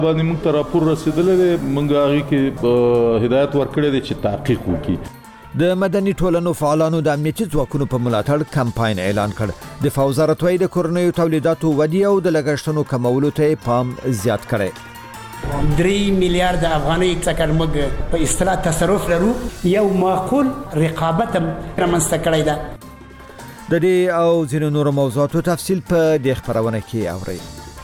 باندې موږ ته راپور رسیدلی دی، موږ هغې کې هدایت ورکړی دی چې تحقیق وکړي. د مدني ټولنو فعالانو د امنیتي ځواکونو په ملاتړ کمپاین اعلان کړ. دفاع وزارت وايي د کورنیو تولیداتو ودې او د لګښتونو کمولو ته پام زیات کړي. 3 میلیارد افغانۍ څخه موږ په اصطلاح تصرف لرو، یو معقول رقابت هم رامنځته کړی ده. د دې او ځینو نورو موضوعاتو تفصیل په دې خپرونه کې اورئ.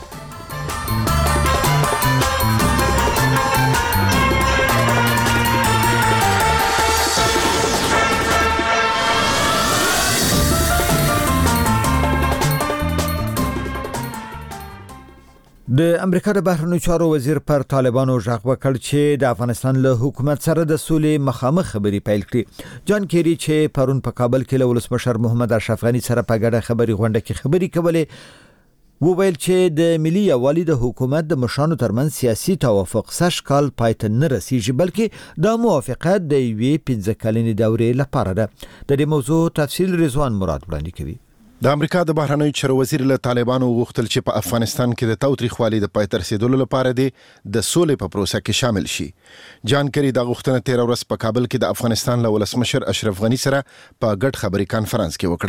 د امریکا د بهرنیو چارو وزیر پر طالبانو ژغ وکړ چې د افغانستان له حکومت سره د سولې مخامخ خبرې پیل کړي. جان کیری چې پرون په کابل کې له ولسمشر محمد اشرف غني سره په ګډه خبري غونډه کې خبرې کولې، وویل چې د ملي یووالي د حکومت د مشرانو ترمنځ سیاسي توافق سږ کال پای ته نه رسیږي، بلکې دا موافقت د یوې 15 کلنې دورې لپاره ده. د دې موضوع تفصیل رضوان مراد وړاندې کوي. د امریکا د بهرنیو چارو وزیر له طالبانو غوښتل چې په افغانستان کې د تاوتریخوالي د پای ته رسیدلو لپاره د سولې په پروسه کې شامل شي. جان کیری دا غوښتنه 13 ورځ په کابل کې د افغانستان له ولسمشر اشرف غني سره په ګډ خبري کانفرنس کې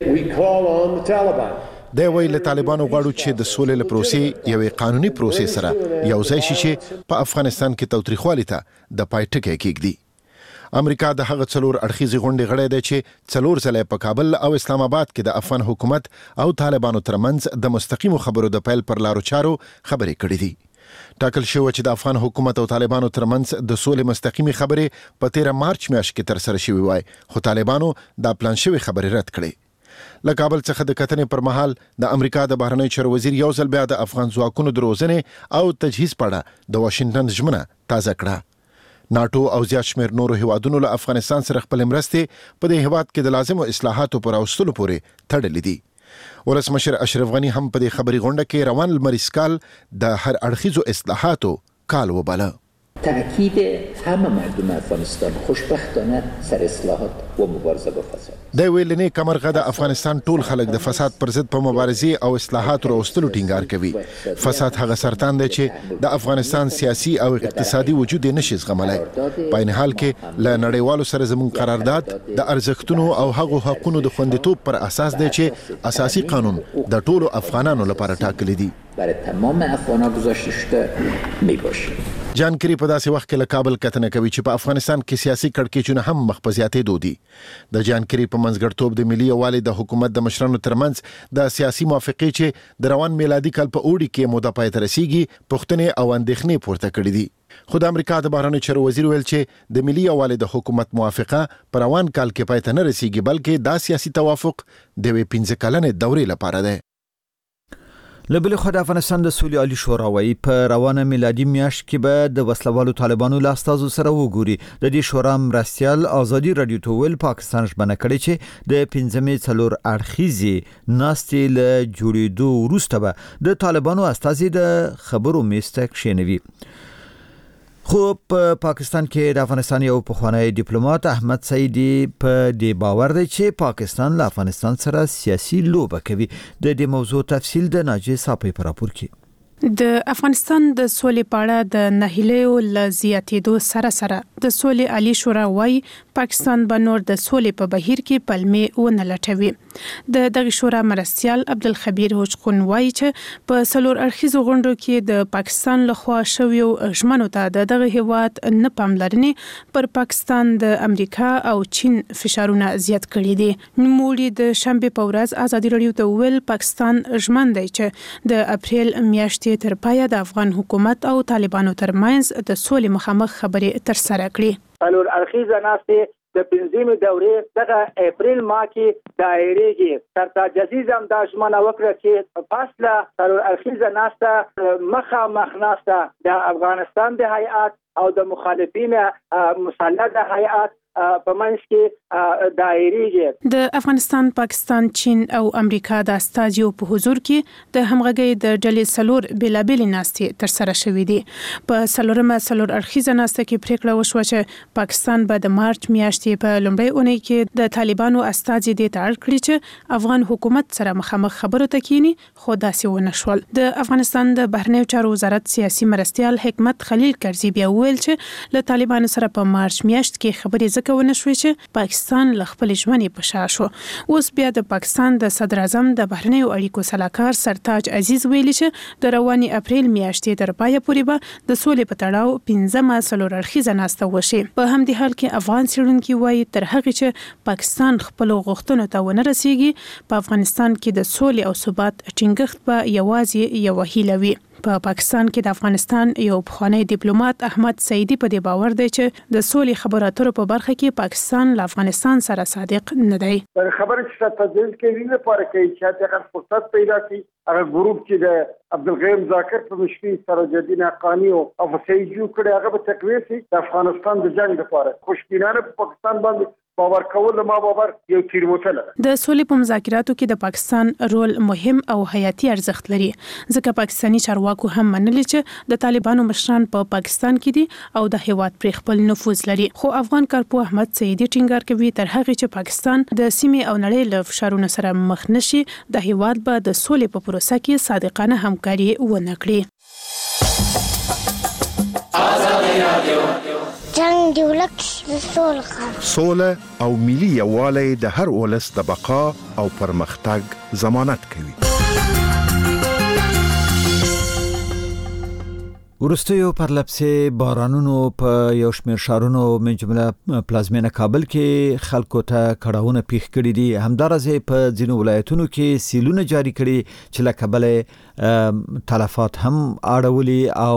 وکړه. د ویل طالبانو غواړي چې د سولې له پروسې یوې قانوني پروسې سره یو ځای شي چې په افغانستان کې تاوتریخوالي ته د پای ټکی کېږدي. امریکا د هغه څلور اړخیزې غونډې غړی دی چې څلور ځله په کابل او اسلام آباد کې د افغان حکومت او طالبانو ترمنځ د مستقیمو خبرو د پیل پر لارو چارو خبرې کړې دي. ټاکل شوی چې د افغان حکومت او طالبانو ترمنځ د سولې مستقیمي خبرې په 13 مارچ میاشت کې تر سره شوې وای، خو طالبانو دا پلان شوی خبرې رد کړې. له کابل څخه د کتنې پر مهال د امریکا د بهرنیو چارو وزیر یو ځل بیا د افغان ځواکونو د روزنې او تجهیز په اړه د واشنگټن ژمنه تازه کړه. ناتو او زیات شمېر نورو هیوادونو له افغانستان سره خپل مرستې په دې هیواد کې د لازمو اصلاحاتو پر راوستلو پورې تړلې دي. ولسمشر اشرف غني هم په دې خبري غونډه کې روان لمریز کال د هر اړخیزو اصلاحاتو کال وباله. تأکید همه مردم افغانستان خوشبختانه سر اصلاحات و مبارزه با فساد. د ویلنې کمرغه د افغانستان ټول خلک د فساد پر ضد په مبارزه او اصلاحات راوستلو ټینګار کوي. فساد هغه سرطان دی چې د افغانستان سیاسي او اقتصادي وجود نشي زغملای. په این حال کې له نړیوالو سره زموږ قرارداد د ارزښتونو او هغو حقوقو د خوندیتوب پر اساس دی چې اساسي قانون د ټولو افغانانو لپاره ټاکل دي. برای تمام افغانان گذاشته شده میباشه. جان کیری په داسې وخت کې له کابل کتنه کوي چې په افغانستان کې سیاسي کړکېچونه هم مخ په زیاتېدو دي. د جان کیری په منځګړیتوب د ملي یووالي د حکومت د مشرانو ترمنځ د سیاسي موافقې چې د روان میلادي کال په اوړي کې موده پای ته رسیږي پوښتنې او اندېښنې پورته کړې دي. خو د امریکا د بهرنیو چارو وزیر ویل چې د ملي یووالي د حکومت موافقه په روان کال کې پای ته نه رسیږي، بلکې دا سیاسي توافق د 15 کلنې دورې لپاره دی. لبل خو د افغانستان د سولې عالی شورا وايي په روانه میلادي میاشت کې به د وسلوالو طالبانو له استازو سره وګوري. د دې شورا مرستیال ازادي رادیو ته ویل پاکستان ژمنه کړې چې د 15 څلور اړخیزې ناستې له جوړېدو وروسته به د طالبانو استازي د خبرو میز ته کښېنوي. خو په پاکستان کې د افغانستان یو پخوانی ډیپلوماټ احمد سعیدی په دې باور دی چې پاکستان له افغانستان سره سیاسي لوبه کوي. د دې موضوع تفصیل د ناجیه صافی په راپور کې. د افغانستان د سولې په اړه د نهیلیو له زیاتېدو سره د سولې عالی شورا وايي پاکستان به نور د سولې په بهیر کې پلمې ونه لټوي. د دغه شورا مرستیال عبدالخبیر هوجخون وايي چې په څلور اړخیزو غونډو کې د پاکستان لخوا شویو ژمنو ته د دغه هیواد نه پاملرنې پر پاکستان د امریکا او چین فشارونه زیات کړي دي. نوموړي د شنبه په ورځ ازادي رادیو ته ویل پاکستان ژمن دی چې د اپریل میاشتې تر پایه د افغان حکومت او طالبانو ترمنځ د سولې مخامخ خبرې ترسره کړي. څلور اړخیزه ناستې د 15 دورې دغه اپریل ماه کې دایریږي. سرتاج عزیز هم دا ژمنه وکړه چې فاصله څلور اړخیزه ناسته مخامخ ناسته د افغانستان د هیئات او د مخالفین مسلط هیئات په منځ کې دایریږي. د افغانستان، پاکستان، چین او امریکا د استازیو په حضور کې د همغږي د ډلې څلور بیلابېل ناستې تر سره شوې دي. په څلورمه څلور اړخیزه ناسته کې پریکړه وشوه چې پاکستان به د مارچ میاشتې په لومړۍ اونۍ کې د طالبانو استازي دې ته اړ کړي چې افغان حکومت سره مخامخ خبرو ته کینی، خو داسې ونه شول. د افغانستان د بهرنیو چارو وزارت سیاسي مرستیال حکمت خلیل کرزي بیا ویل چې له طالبانو سره په مارچ میاشت کې خبرې ځکه ونه شوې چې پاکستان له خپل ژمنې په شا شو. اوس بیا د پاکستان د صدر اعظم د بهرنیو اړیکو سلاکار سرتاج عزیز ویلي چې د رواني اپریل میاشتې تر پایه پورې به د سولې په تړاو 15مه څلور اړخیزه ناسته وشي. په همدې حال کې افغان څېړونکي وایي تر هغه چې پاکستان خپل غوښتنو ته ونه رسیږي، په افغانستان کې د سولې او ثبات ټینګښت به یوازې یو هیله وي. په پاکستان کې د افغانستان یو پخوانی ډیپلوماټ احمد سعیدی په دې باور دی چې د سولې خبرو اترو په برخه کې پاکستان له افغانستان سره صادق نه دی. خبره چې تدلیل کوي لپاره کې چې هغه فرصت پیدا کړي، هغه ګروپ چې د عبدالغیم ذاکر په مشرۍ سره جدین حقانی او سعید جو کړي، هغه به تقویه شي د افغانستان د جنگ لپاره. خوشبینانه په پاکستان باندې باور کول ما باور یو تیروتنه ده. د سولې په مذاکراتو کې د پاکستان رول مهم او حیاتي ارزښت لري، ځکه پاکستاني چارواکو هم منلي چې د طالبانو مشران په پاکستان کې دي او د هیواد پر خپل نفوذ لري. خو افغان کارپو احمد سعیدی ټینګار کوي تر هغه چې پاکستان د سیمې او نړۍ له فشارونو سره مخ نشي، د هیواد به د سولې په پروسه کې صادقانه همکاري ونه کړي. جنگ دی ولک د سوله او ملي یووالی د هر ولس د بقا او پرمختګ ضمانت کوي. ورستیو پرلپسې بارانونو په یو شمېر ښارونو من جمله پلازمینه کابل کې خلکو ته کړاوونه پیښ کړي دي. همدارسه په ځینو ولایتونو کې سیلونه جاری کړي چې له کبله تلفات هم اړولي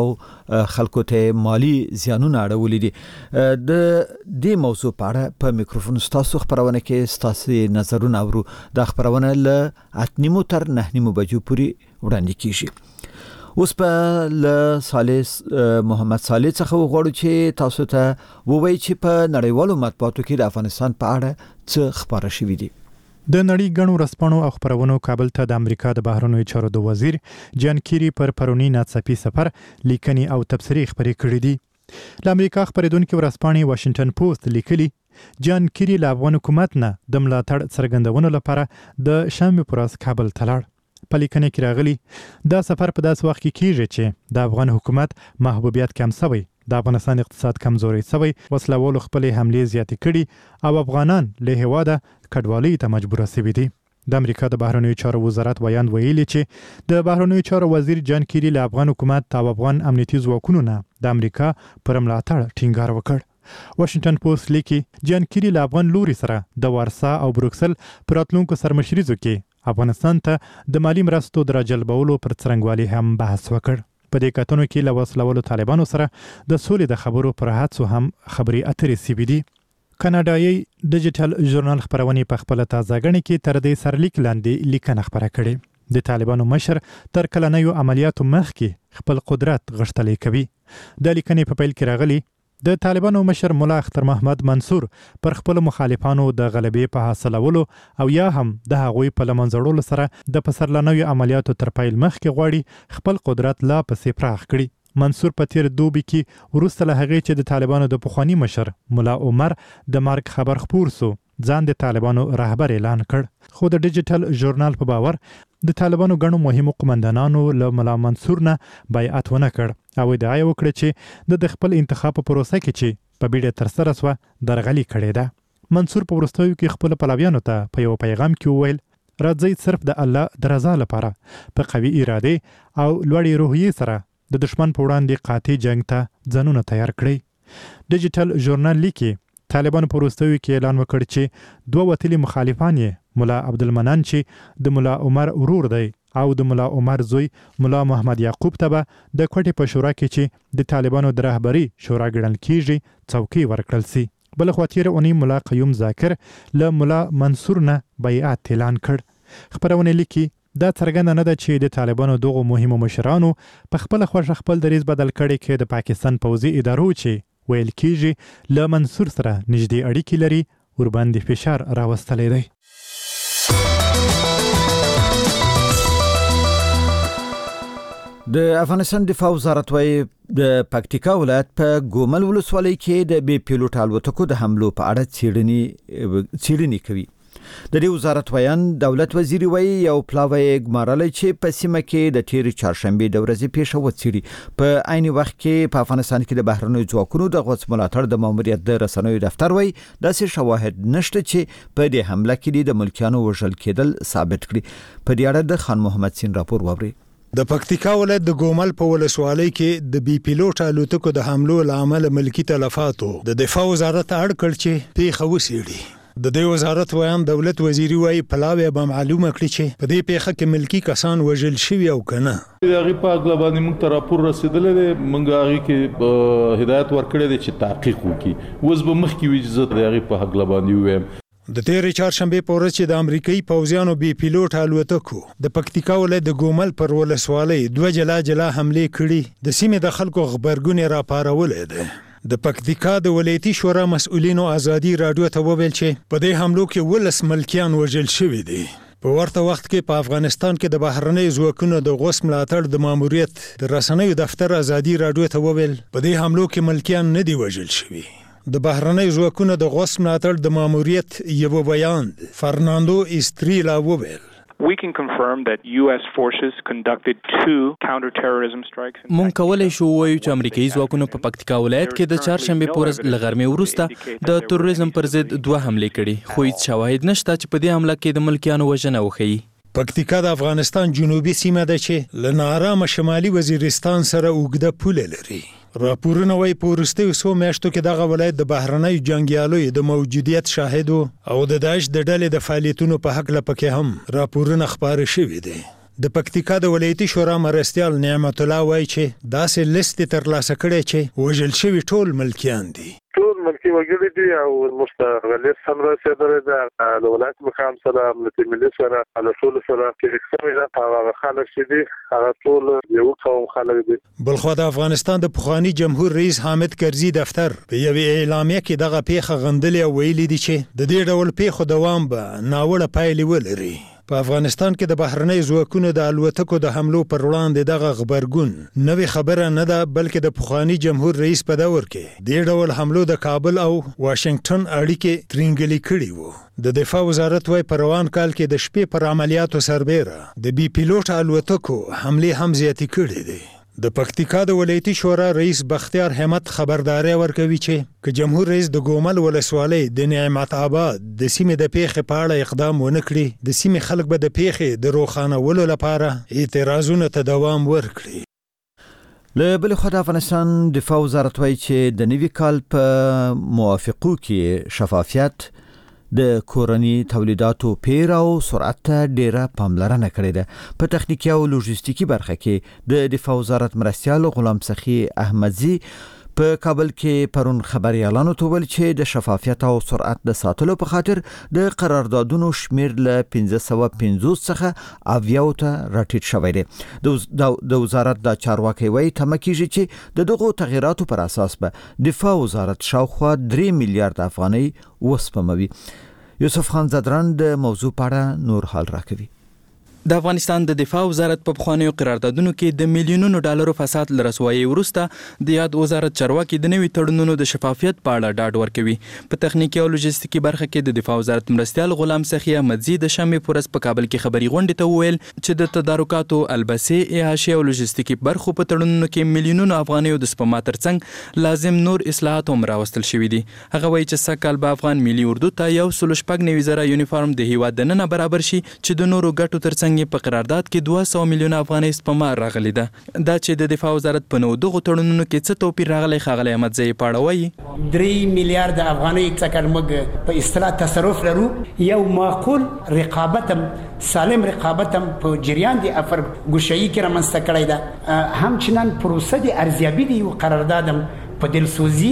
او خلکو ته مالی زیانونه اړولي دي. د دې موضوع په اړه په میکروفون تاسو خبرونه کې تاسو نظرونه اورو. د خبرونه له 8:30 تر 9:30 بجو پورې وړاندې کیږي. اوس په له صالح محمد صالح څخه وغواړو چې تاسو ته ووایي چې په نړیوالو مطبوعاتو کې د افغانستان په اړه څه خبره شوې دي. د نړۍ غنو رسپانو او خبرونو کابل ته د امریکا د بهرنیو چارو د وزیر جان کیری پر پرونی ناڅاپي سفر لیکنی او تبصری خبرې کړې دي. د امریکا خبرېدونکو ورسپانې واشنگټن پوسټ لیکلي جان کیری له افغان حکومت نه د ملاتړ څرګندونو لپاره د شنبه پر ورځ کابل ته لاړ. په لیکنه کې راغلي دا سفر په داس وخت کې کیږي چې د افغان حکومت محبوبیت کم شوی، د افغانستان اقتصاد کمزوري شوی، وسلوالو خپل حملې زیاتې کړي او افغانان له هیواده کډوالۍ ته مجبور شوي دي. د امریکا د بهرنیو چارو وزارت ویان ویلي چې د بهرنیو چارو وزیر جان کیری له افغان حکومت او افغان امنیتي ځواکونو نه د امریکا پر ملاتړ ټینګار وکړ. واشنگټن پوسټ لیکي جان کیری له افغان لوري سره د وارسا او بروکسل پر راتلونکو سرمشریزو کې افغانستان ته د مالی مرستو د راجلبولو پر څرنګوالي هم بحث وکړ. په دې کتنو کې له وسلوالو طالبانو سره د سولې د خبرو پر هڅو هم خبري اترې سوي دي. کاناډایي ډیجیټل ژورنال خبرونه په خپل تازه غړي کې تر دې سرلیک لاندې لیکنه خبره کړې. د طالبانو مشر تر کلنیو عملیاتو مخکې خپل قدرت غښتلې کوي. د لیکنې په پیل کې راغلي د طالبانو مشر مولا اختر محمد منصور پر خپل مخالفانو د غلبې په حاصلولو او یا هم د هغوی په لمنځړولو سره د پسرلنیو عملیاتو تر پیل مخکې غواړي خپل قدرت لا پسې پراخ کړي. منصور په تیر دوبي کې وروسته له هغې چې د طالبانو د پخوانی مشر مولا عمر د مرګ خبر خپور سو ځان د طالبانو رهبر اعلان کړ. خو د ډیجیټل ژورنال په باور د طالبانو غنو مهمو قومندانانو له مولا منصور نه بیعت ونه کړ او ادعا وکړه چې د خپل انتخاب په پروسه کې چې په بیړه تر سره سو درغلي کړې ده. منصور په ورستیو کې خپل پلویانو ته په یو پیغام کې وویل راځي صرف د الله د رضا لپاره په قوي اراده او لوړې روحیې سره د دشمن په وړاندې قاطع جنگ ته ځانونه تیار کړئ. ډیجیټل ژورنال لیکي طالبان په وروستیو کې اعلان وکړ چې دوه وتلي مخالفان یې مولا عبدالمنان چې د مولا عمر ورور دی او د مولا عمر زوی مولا محمد یعقوب ته به د کوټې په شورا کې چې د طالبانو د رهبري شورا ګڼل کیږي څوکۍ ورکړل سي. بل خو تیر اونۍ مولا قیوم ذاکر له مولا منصور نه بیعت اعلان کړ. خبرونه لیکي دا څرګنده نه ده چې د طالبانو دغه مهمو مشرانو په خپل خوښه خپل دریځ بدل کړي کې د پاکستان پوځي ادارو چې ویل کیږي له منصور سره نږدې اړیکې لري ورباندې فشار راوستلی دی. د افغانستان دفاع وزارت وايي د پکتیکا ولایت په ګومل ولسوالۍ کې د بي پیلوټ الوتکو د حملو په اړه څېړنې کوي. د دې وزارت ویان دولت وزیر وایي یو پلاوی ګمارلی چې په سیمه کې د تیرې چهارشنبې د ورځې پیښه وڅېړي. په عین وخت کې په افغانستان کې د بهرنیو ځواکونو د غوڅ ملاتړ د ماموریت د رسنیو دفتر وایي داسې شواهد نشته چې په دې حمله کې د ملکیانو وژل کېدل ثابت کړي. په دې اړه د خان محمد سین راپور واوري. د پکتیکا ولایت د ګومل په ولسوالۍ کې د بي پیلوټ الوتکو د حملو لامل ملکی تلفاتو د دفاع وزارت اړ کړ چې پیښه وڅېړي. د دې وزارت ویان دولت وزیر وایي پلاوی به معلومه کړي چې په دې پیښه کې ملکی کسان وژل شوي او کنه. هغه په اغلا باندې موږ ته راپور رسیدلی دی. موږ هغه کې هدایت ورکړی دی چې تحقیق وکړي. اوس به مخکې وي چې زه د هغې په اغلا باندې ووایم. د تیرې چهارشنبې په ورځ چې د امریکایي پوځیانو بي پیلوټ الوتکو د پکتیکا ولایت د ګومل پر ولسوالۍ 2 جلا حملې کړي د سیمې د خلکو غبرګون راپارولی دی. د پکتیکا د ولایتي شورا مسؤلینو ازادي رادیو ته وویل چې په دې حملو کې 12 ملکیان وژل شوي دي. په ورته وخت کې په افغانستان کې د بهرنیو ځواکونو د غوڅ ملاتړ د ماموریت د رسنیو دفتر ازادي رادیو ته وویل په دې حملو کې ملکیان نه دي وژل شوي. د بهرنیو ځواکونو د غوڅ ملاتړ د ماموریت یو بیان فرناندو استریلا وویل We can confirm that U.S. forces conducted 2 counter-terrorism strikes. مونږ کولای شو وایو چې امریکایي ځواکونو په پکتیکا ولایت کې د چهارشنبې په ورځ له غرمې وروسته د تروریزم پر ضد 2 حملې کړي، خو هیڅ شواهد نشته چې په دې حمله کې د ملکیانو وژنه وښیي. پکتیکا د افغانستان جنوبي سیمه ده چې له ناارامه شمالي وزیرستان سره اوږده پوله لري. راپورونه وايي په وروستیو څو میاشتو کې دغه ولایت د بهرنیو جنګیالیو د موجودیت شاهد او د داعش د ډلې د فعالیتونو په هکله پکې هم راپورونه خپاره شوي دي. د پکتیکا د ولایتي شورا مرستیال نعمت الله وایي چې داسې لیست ترلاسه کړی چې وژل شوي ټول ملکیان دي. ټول ملکی وګړي دي او مستغلس هم رسېدلی ده د ولایت مقام سره امنیتي ملي سره له ټولو سره کې شوي ده. هغه خلک چې دي هغه ټول یو قوم خلک دي. بلخوا د افغانستان د پخواني جمهور رئیس حامد کرزي دفتر په یوې اعلامیه کې دغه پیښه غندلې او ویلي دي چې د دې ډول پیښو دوام به ناوړه پایلې ولري. په افغانستان کې د بهرنۍ ځواکونو د الوتکو د حملو پر وړاندې دغه غبرګون نوې خبره نه ده، بلکې د پخواني جمهور رئیس په دور کې دې ډول حملو د کابل او واشنگټن اړیکې ترینګلې کړي وو. د دفاع وزارت وايي په روان کال کې د شپې پر عملیاتو سربېره د بي پیلوټ الوتکو حملې هم زیاتې کړي دي. د پکتیکا د ولایتي شورا رئیس بختیار همت خبرداري ورکوي چې که جمهور رئیس د ګومل ولسوالۍ د نعمت آباد د سیمې د پیښې په اړه اقدام ونه کړي، د سیمې خلک به د پیښې د روښانولو لپاره اعتراضونو ته دوام ورکړي. له بل خوا د افغانستان دفاع وزارت وايي چې د نوي کال په موافقو کې شفافیت د کورني تولیداتو پیر او سرعت ته ډیره پاملرنه کړې ده. په تخنیکي او لوجستیکي برخه کې د دفاع وزارت مرستیال غلام سخی احمدزي په کابل کې پرون خبريالانو ته ویل چې د شفافیت او سرعت د ساتلو په خاطر د قراردادونو شمیر له 1550 څخه 90 ته راټیټ شوی دی. د وزارت د چارواکي وایي تمه کیږي چې د دغو تغیراتو پر اساس به دفاع وزارت شاوخوا 3 میلیارډ افغانۍ وسپموي. یوسف خان زدران د موضوع په اړه نور حال راکوي. د افغانستان د دفاع وزارت په پخوانیو قراردادونو کې د میلیونونو ډالرو فساد لرسوایي وروسته د یاد وزارت چارواکي د نوي تړونونو د شفافیت په اړه ډاډ ورکوي. په تخنیکي او لوجستیکي برخه کې د دفاع وزارت مرستیال غلام سخی احمدزي د شنبې په ورځ په کابل کې خبري غونډې ته وویل چې د تدارکاتو البسې احاشیه او لوجستیکي برخو په تړونونو کې میلیونونو افغانیو د سپما ترڅنګ لازم نور اصلاحات هم راوستل شوي دي. هغه وایي چې سږ کال به افغان ملي اردو ته 1.9 یونیفارم د هیواد دننه برابر شي چې د نورو ګټو ترڅنګ په قرارداد کې 200 میلیونه افغانۍ سپما راغلي ده. دا چې د دفاع وزارت په نو دغه تړونونو کې څه توپیر راغلی ښاغلی احمدزي پاړوي 3 میلیارډ افغانۍ څخه موږ په اصطلاح تصرف لرو. یو معقول رقابت سالم رقابت په جریان دي افر ګوشه‌ای کې رامنځته کړی ده. همچنان پروسه د ارزیابي دی قراردادم په دلسوزي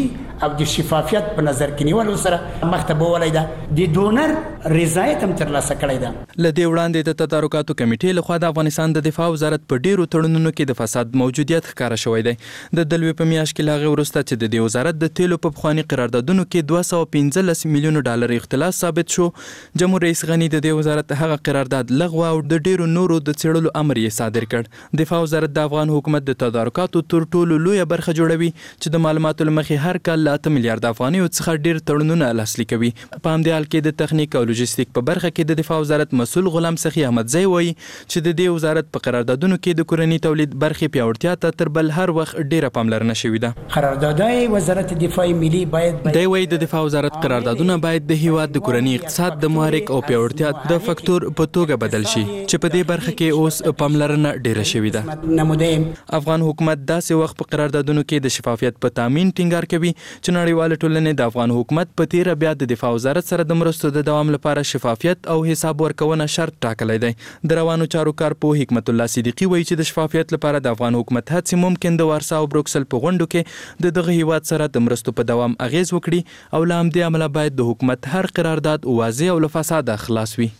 او د شفافیت په نظر کې نیولو سره مکتب ولای دا د ډونر رضایت هم ترلاسه کړی دا. لدې وړاندې د تدارکاتو کمیټې لخوا د افغانستان د دفاع وزارت په ډیرو تړونونو کې د فساد موجودیت ښکاره شوی دی. د دلوي په میاشت کې لاغه ورسته چې د دې وزارت د تیلو په پخوانی قراردادونو کې 215 میلیون ډالر اختلاس ثابت شو. جمهور رئیس غنی د دې وزارت هغه قرارداد لغوه او د ډیرو نورو د څېړلو امر یې صادر کړ. دفاع وزارت د افغان حکومت د تدارکاتو تر ټولو لویه برخه جوړوي چې د معلوماتو لمخې هر کال 8 میلیارډ افغانۍ څخه ډیر تړونونه لاسلیک کوي. په همدې حال کې د تخنیک او لوجستیک په برخه کې د دفاع وزارت مسؤل غلام سخی احمدزی وایي چې د دې وزارت په قراردادونو کې د کورني تولید برخې پیاوړتیا ته تر بل هر وخت ډیره پاملرنه شوې ده. قراردادهای وزارت دفاع ملی باید دی وایي د دفاع وزارت قراردادونه باید د هیواد د کورني اقتصاد د محرک او پیاوړتیا د فاکتور په توګه بدل شي چې په دې برخه کې اوس پاملرنه ډیره شوې ده. افغان حکومت داسې وخت په قراردادونو کې د شفافیت په تامین ټینګار کوي چې نړیواله ټولنه د افغان حکومت په تیر بیا د دفاع وزارت سره د مرستو د دوام لپاره شفافیت او حساب ورکونه شرط ټاکلی دی. د روانو چارو کارپوه حکمت الله صدیقی وایي چې د شفافیت لپاره د افغان حکومت هڅې ممکن د وارسا او بروکسل په غونډو کې د دغه هیواد سره د مرستو په دوام اغیز وکړي او له همدې امله باید د حکومت هر قرارداد واضح او له فساده خلاص وي.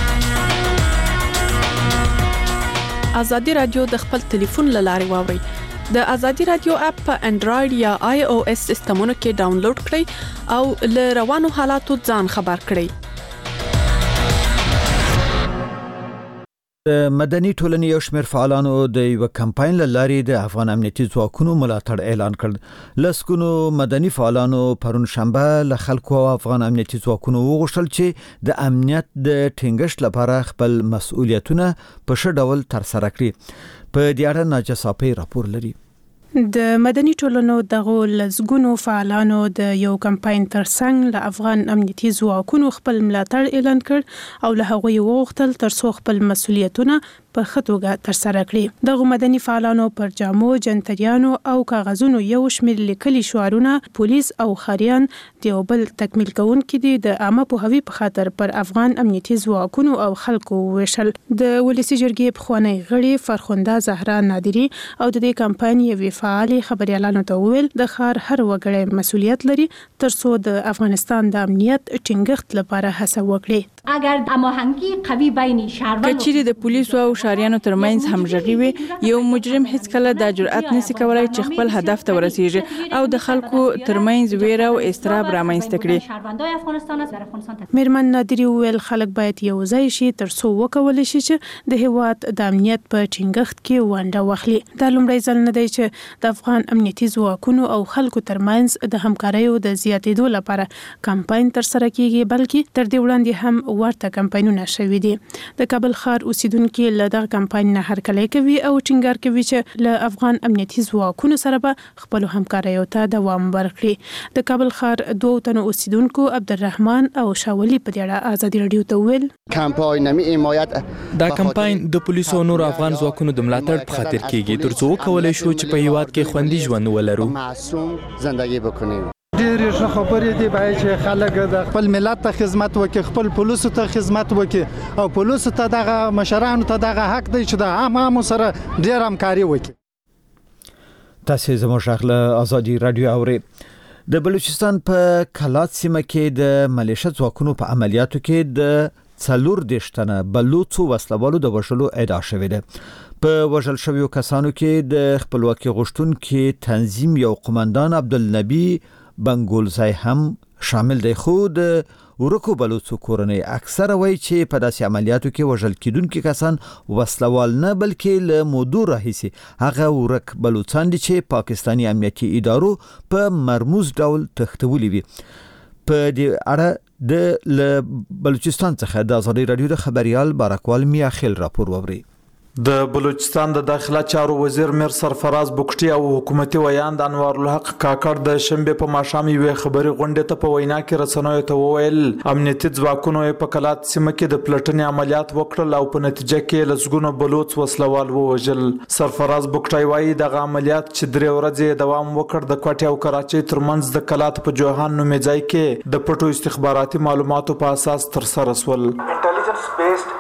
ازادي رادیو د خپل ټلیفون له لارې واورئ. د ازادي رادیو اپ په انډراید یا آی او اس سیستمونو کې ډاونلوډ کړئ او له روانو حالاتو ځان خبر کړئ. د مدني ټولنې یو شمېر فعالانو د یو کمپاین له لارې د افغان امنیتي ځواکونو ملاتړ اعلان کړ. لسګونو مدني فعالانو پرون شنبه له خلکو او افغان امنیتي ځواکونو وغوښتل چې د امنیت د ټینګښت لپاره خپل مسؤلیتونه په ښه ډول ترسره کړي. په دې اړه ناجصاپي راپور لري. د مدني ټولنو دغه لزګونو فعالانو د یو کمپاین ترڅنګ له افغان امنیتي ځواکونو خپل ملاتړ اعلان کړ او له هغوی وغوښتل ترڅو خپل مسؤلیتونه په خطوګه ترسره کړي. دغه مدني فعالانو پر جامو، جنتریانو او کاغذونو یو شمېر لیکلي شعارونه پولیس او خاریان د یو بل تکمیل کوونکي دي د عامه پوهاوي په خاطر پر افغان امنیتي ځواکونو او خلکو ویشل. د ولسی جرګې پخوانی غړي فرخنده زهرا نادری او د دې کمپاین یوې فعالي خبريالانو ته ویل د خار هر وګړی مسؤلیت لري ترڅو د افغانستان د امنیت ټینګښت لپاره هڅه وکړي. اگر هماهنگی قوی بین شهروندان کچېری د پولیسو او شهریانو ترمنځ همغږي وي یو مجرم هیڅ کله د جرأت نشي کولای چې خپل هدف ته ورسیږي او د خلکو ترمنځ ویره او استراب رامنځته کړي. میرمن نادری ویل خلک باید یو ځای شي ترڅو وکولای شي چې د هیواد د امنیت په ټینګښت کې ونډه واخلي. دا لومړی ځل نه دی چې د افغان امنیتي ځواکونو او خلکو ترمنځ د همکاریو د زیاتېدو لپاره کمپاین ترسره کیږي بلکې تر دې وړاندې هم ورته کمپاینونه شوي دي. د کابل ښار اوسیدونکو له دغه کمپاین نه هرکلی کوي او ټینګار کوي چې له افغان امنیتي ځواکونو سره به خپل همکاریو ته دوام ورکړي. د کابل ښار دوه تنو اوسیدونکو عبدالرحمن او شاولی په دې اړه ازادي رادیو ته ویل دا کمپاین د پولیسو او نور افغان ځواکونو د ملاتړ په خاطر کیږي ترڅو وکولای شو چې په هیواد کې خوندي ژوند ولرو. ډېرې ښه خبرې دي باید چې خلک د خپل ملت ته خدمت وکړي، خپل پولیسو ته خدمت وکړي او پولیسو ته دغه مشرانو ته دغه حق دی چې د عامو سره ډېر همکاري وکړي. تاسو زموږ غږ له ازادي رادیو اورئ. د بلوچستان په کلات سیمه کې د ملیشه ځواکونو په عملیاتو کې د 14 تنه بلوڅو وسلوالو د وژلو ادعا شوې ده. په وژل شویو کسانو کې د خپلواکي غوښتونکو تنظیم یو قومندان عبدالنبی بنګولزای هم شامل دی. خو د ورکو بلوڅو کورنۍ اکثره وایي چې په داسې عملیاتو کې وژل کېدونکي کسان وسلوال نه بلکې له مودو راهیسې هغه ورک بلوڅان دي چې پاکستاني امنیتي ادارو په مرموز ډول تښتولي وي. په دې اړه د بلوچستان څخه د ازادي رادیو د خبريال بارکوال میاخیل راپور ووري. د بلوچستان د داخله چارو وزیر میر سرفراز بوکټي او حکومتي ویاند انوار الحق کاکړ د شنبه په ماښام یوې خبري غونډې ته په وینا کې رسنیو ته وویل امنیتي ځواکونو په کلات سیمه کې د پلټنې عملیات وکړل او په نتیجه کې لسګونو بلوڅ وسلوال ووژل. سرفراز بوکټي وایي دغه عملیات چې 3 ورځې دوام وکړ د کوټې او کراچۍ ترمنځ د کلات په جوهان نومي ځای کې د پټو استخباراتي معلوماتو په اساس ترسره شول.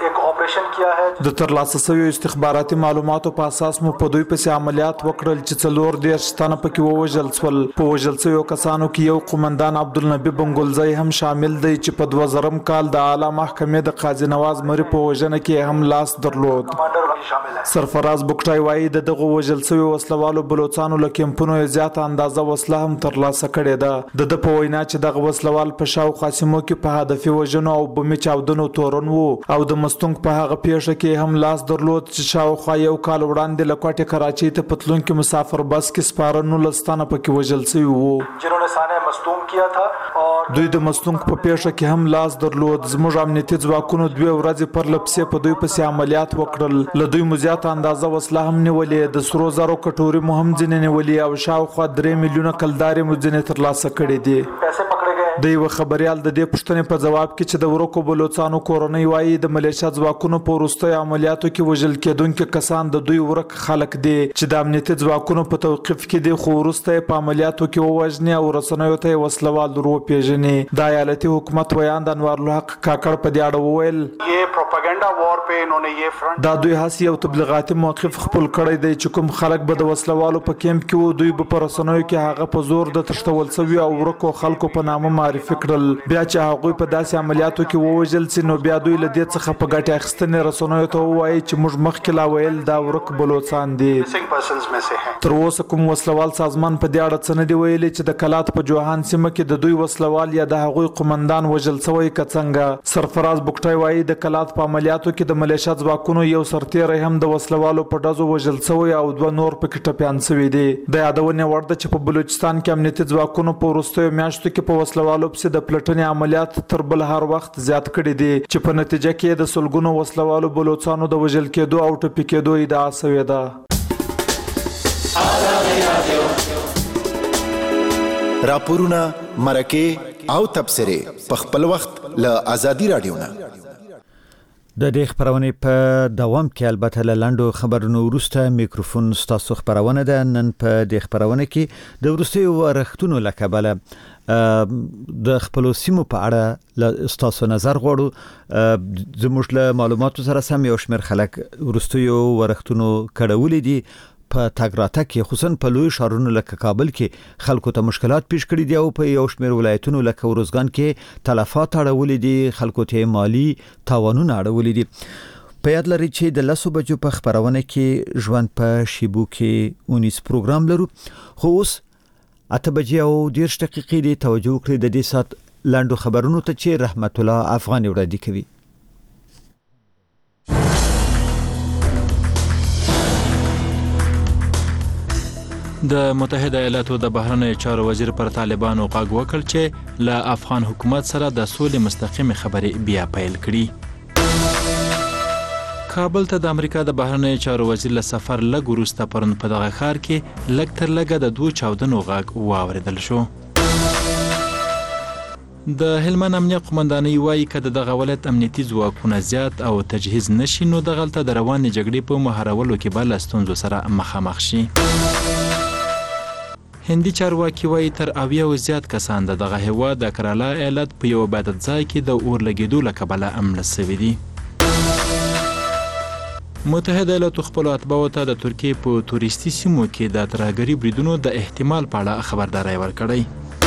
د ترلاسه شویو استخباراتي معلوماتو په اساس مو په دوی پسې عملیات وکړل چې 40 تنه پکې ووژل شول. په وژل شویو کسانو کې یو قومندان عبدالنبی بنګلزی هم شامل دی چې په 2000 کال د اعلی محکمې د قاضي نواز مری په وژنه کې هم لاس درلود. سرفراز بوکټای وایي دغه وژل شویو وسلوالو بلوچستانو له کمپونو زیاته اندازه وسله هم ترلاسه کړې ده. د په وینا چې دغه وسلوال په شاوخوا سیمو کې په هدفي وژنو او بمي چاودنو تورن وو او د مستونګ په هغه پیښه کې هم لاس درلود چې شاوخوا یو کال وړاندې له کوټې کراچۍ ته په تلونکي مسافر بس کې سپاره 19 تنه پکې وژل شوي وو. دوی د مستونګ په پیښه کې هم لاس درلود. زموږ امنیتي ځواکونو 2 ورځې پر لپسې په دوی پسې عملیات وکړل. له دوی مو زیاته اندازه وسله هم نیولې، د سرو زرو کټوري مو هم ځینې نیولې او شاوخوا 3 میلیونه کلدارې مو ځینې ترلاسه کړې دي. د یو خبريال د دې پوښتنې په جواب کې چې د ورکو بلوچستانو کورنۍ وایي د ملیشیا ځواکونو په وروستیو عملیاتو کې وژل کېدونکي کسان د دوی ورک خلک دي چې د امنیتي ځواکونو په توقیف کې دي، خو وروسته په عملیاتو کې ووژني او رسنیو ته یې وسلوال وروپېژني. د ایالتي حکومت ویان د انوار الحق کاکړ په دې اړه وویل دا دوی هسې یو تبلیغاتي موقف خپل کړی دی چې کوم خلک به د وسلوالو په کیمپ کې وو دوی به په رسنیو کې هغه په زور د تښتول شوي او ورکو خلکو په نامه معرفي کړل. بیا چې هغوی په داسې عملیاتو کې ووژل سي نو بیا دوی له دې څخه په ګټې اخیستنې رسنیو ته ووایي چې موږ مخکې لا ویل دا ورک بلوچستان دي. تر اوسه کوم وسلوال سازمان په دې اړه څه نه دي ویلي چې د کلات په جوهان سیمه کې د دوی وسلوال یا د هغوی قومندان وژل شوی که څنګه. سرفراز بوکټای وایي د کلات په عملیاتو کې د ملیشیا ځواکونو یو سرتیری هم د وسلوالو په ډزو وژل شوی او 2 نور پکې ټپیان شوي دي. د یادونې وړ ده چې په بلوچستان کې امنیتي ځواکونو په وروستیو میاشتو کې په وسلوالو پسې د پلټنې عملیات تر بل هر وخت زیات کړي دي چې په نتیجه کې د سلګونو وسلوالو بلوچستانو د وژل کېدو او ټپي کېدو ادعا شوې ده. راپورونه، مرکې او تبصرې په خپل وخت له آزادي رادیو نه. د دې خبرونې په دوام کې البته له لنډو خبرونو وروسته میکروفون ستاسو خبرونه ده. نن په دې خبرونه کې د وروستیو ورښتونو له کبله د خپل سیمو په اړه ستاسو نظر غواړو. زموږ له معلوماتو سره سم یو شمېر خلک وروستیو ورښتونو کړولې دي په تګ راتګ کې، خصوصا په لوی ښارونو لکه کابل کې خلکو ته مشکلات پیښ کړي دي او په یو شمېر ولایتونو لکه ارزګان کې تلفات اړولې دي، خلکو ته مالی تاوانونه اړولې دي. په یاد لرئ چې د 10 بجو په خبرونه کې ژوند په شیبو کې 19 پروګرام لرو، خو اوس 8 بجې او 10 دقیقې دی. توجه وکړئ د دې سات لاندو خبرونو ته چې رحمت الله افغاني وړاندې کوي. د متحده ایالاتو د بهرنیو چارو وزیر پر طالبانو غږ وکړ چې له افغان حکومت سره د سولې مستقیمه خبرې بیا پیل کړي. کابل ته د امریکا د بهرنیو چارو وزیر له سفر لږ وروسته پرون په دغه ښار کې لږ تر لږه د 2 چاودنو غږ واوریدل شو. د هلمند امنیه قومندانۍ وایي که دغه ولایت امنیتي ځواکونه زیات او تجهیز نشي نو دغلته د روانې جګړې په مهارولو کې به له ستونزو سره مخامخ شي. هندي چارواکي وایي تر 80 زیات کسان دغه هیواد د کرالا ایالت په یو عبادت ځای کې د اور لګیدو له کبله مړه شوي دي. متحده ایالاتو خپلو اتباعو ته د ترکیې په تورستي سیمو کې د ترهګري بریدونو د احتمال په اړه خبرداری ورکړی.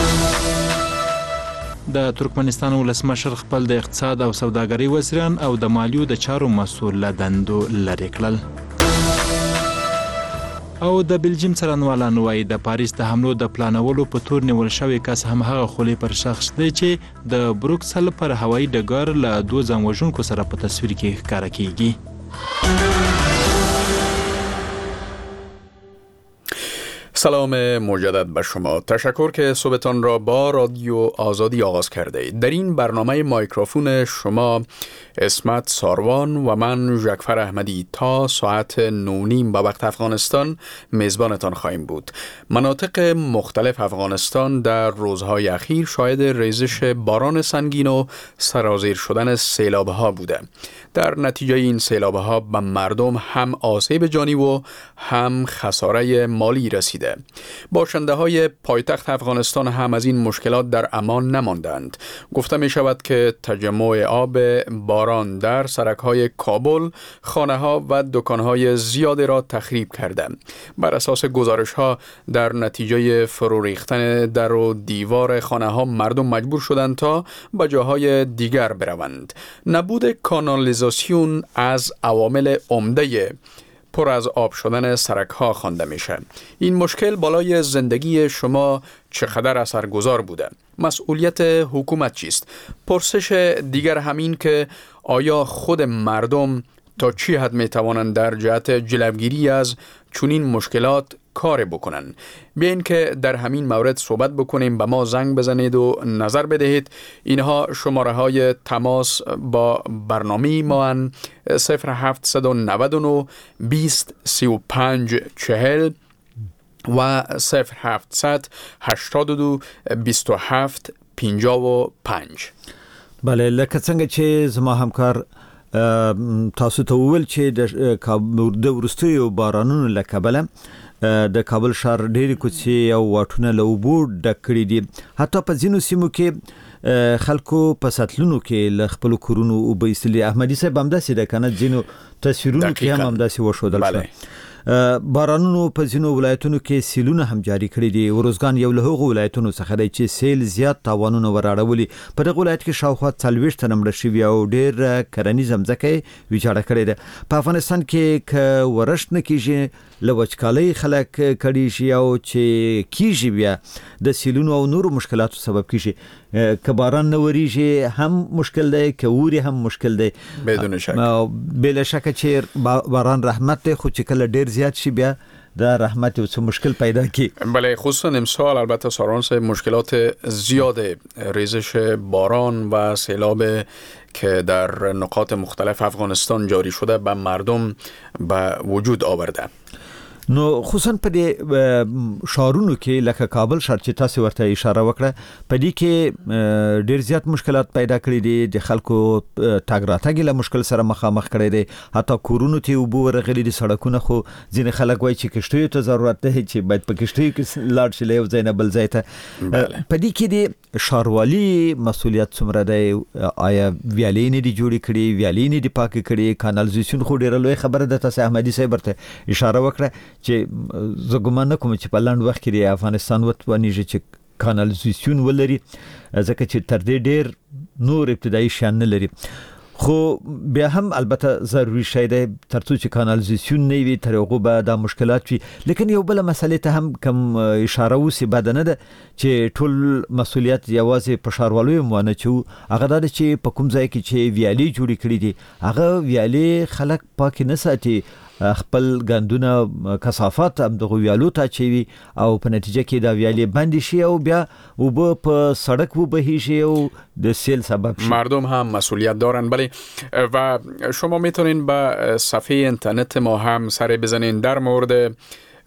د ترکمنستان ولسمشر خپل د اقتصاد او سوداګرۍ وزیران او د مالیو د چارو مسؤل له دندو لرې کړل. او د بلجیم څارنوالان وایي د پاریس د حملو د پلانولو په تور نیول شوی کس هم هغه خولي پر شخص دی چې د بروکسل پر هوایي ډګر له 2 ځانوژونکو سره په تصویر کې ښکاره کیږي. سلام مجدد به شما. تشکر که صبحتان را با رادیو آزادی آغاز کرده اید. در این برنامه مایکروفون شما اسمت ساروان و من ژکفر احمدی تا ساعت 9:30 به وقت افغانستان میزبانتان خواهیم بود. مناطق مختلف افغانستان در روزهای اخیر شاهد ریزش باران سنگین و سرازیر شدن سیلاب‌ها بوده. در نتیجه این سیلاب‌ها به مردم هم آسیب جانی و هم خساره مالی رسیده. شده. باشنده های پایتخت افغانستان هم از این مشکلات در امان نماندند. گفته می شود که تجمع آب باران در سرک‌های کابل خانه‌ها و دکان‌های زیادی را تخریب کرده. بر اساس گزارش‌ها در نتیجه فرو ریختن در و دیوار خانه‌ها مردم مجبور شدند تا به جاهای دیگر بروند. نبود کانالیزاسیون از عوامل عمده پر از آب شدن سرک‌ها خوانده میشه. این مشکل بالای زندگی شما چقدر اثرگذار بوده؟ مسئولیت حکومت چیست؟ پرسش دیگر همین که آیا خود مردم تا چی حد میتوانند در جهت جلوگیری از چنین مشکلات کار بکنن؟ بیاین که در همین مورد صحبت بکنیم. به ما زنگ بزنید و نظر بدهید. اینها شماره های تماس با برنامه ما ان 0799 20 35 40 و 0700 82 27 55. بله، لکه څنګه چې زما همکار تاسو ته وویل چې د وروستیو بارانونو له کبله د کابل ښار ډېرې کوڅې او واټونه له اوبو ډک کړي دي. حتی په ځینو سیمو کې خلکو په سطلونو کې له خپلو کورونو اوبه ایستلي. احمدي صاحب همداسې ده که نه؟ ځینو تصویرونو کې هم همداسې وښودل شوه. بارانونو په ځینو ولایتونو کې سیلونه هم جاری کړي دي. وروزګان یو له هغو ولایتونو څخه دی چې سیل زیات تاوانونه وراړولي. په دغه ولایت کې شاوخوا 40 تنه مړه شوي او ډېر کرنیزه ځمکه یې ویجاړه کړې ده. په افغانستان کې که ورشت نه کېږي، له وچکالۍ خلک کړي شي او چې کېږي بیا د سیلونو او نورو مشکلاتو سبب کېږي. که باران نه وریږي هم مشکل دی، که ووري هم مشکل دی. بدون شک بلا شک چې باران رحمت دی، خو چې کله ډېر زیات شي بیا در رحمت و مشکل پیدا کی. بله، خصوصا امسال البته ساران صاحب مشکلات زیاد ریزش باران و سیلاب که در نقاط مختلف افغانستان جاری شده به مردم به وجود آورده. نو خصوصا په دې شهرونو کې لکه کابل ښار چې تاسو ورته اشاره وکړه، په دې کې ډېر زیات مشکلات پیدا کړي دي. د خلکو تګ راتګ له مشکل سره مخامخ کړي دي. حتی کورونو ته اوبه ورغلي دي، سړکونه خو ځینې خلک وایي چې کشتیو ته ضرورت دی چې باید په کشتیو کې لاړ شي له یو ځای نه بل ځای ته. په دې کې د ښاروالي مسؤلیت څومره دی؟ آیا ویالې نه دي جوړې کړي؟ ویالې نه دي پاکې کړي؟ کانالیزاسیون خو ډېره لویه خبره ده. تاسو احمدي صاحب ورته اشاره وکړه چې زه ګمان نه کوم چې په لاند وخت کې افغانستان وتوانیږي چې کانالیزاسیون ولري، ځکه چې تر دې ډېر نور ابتدایي شیان نه لري. خو بیا هم البته ضروري شی دی ترڅو چې کانالیزاسیون نه وي تر هغو به دا مشکلات وي. لیکن یو بله مسئلې ته هم کم اشاره وسي بده نه ده چې ټول مسؤلیت یوازې په ښاروالو هم ونه چو. هغه دا ده چې په کوم ځای کې چې ویالې جوړې کړي دي هغه ویالې خلک پاکې نه ساتي، خپل ګاندونه کثافات هم دغه ویالو ته اچوي او په نتیجه کې دا ویالې بندې شي او بیا اوبه په سړک وبهیږي او د سیل سبب شي. مردم هم مسئولیت دارن. بله، و شما میتونین با صفحه اینترنت ما هم سر بزنین در مورد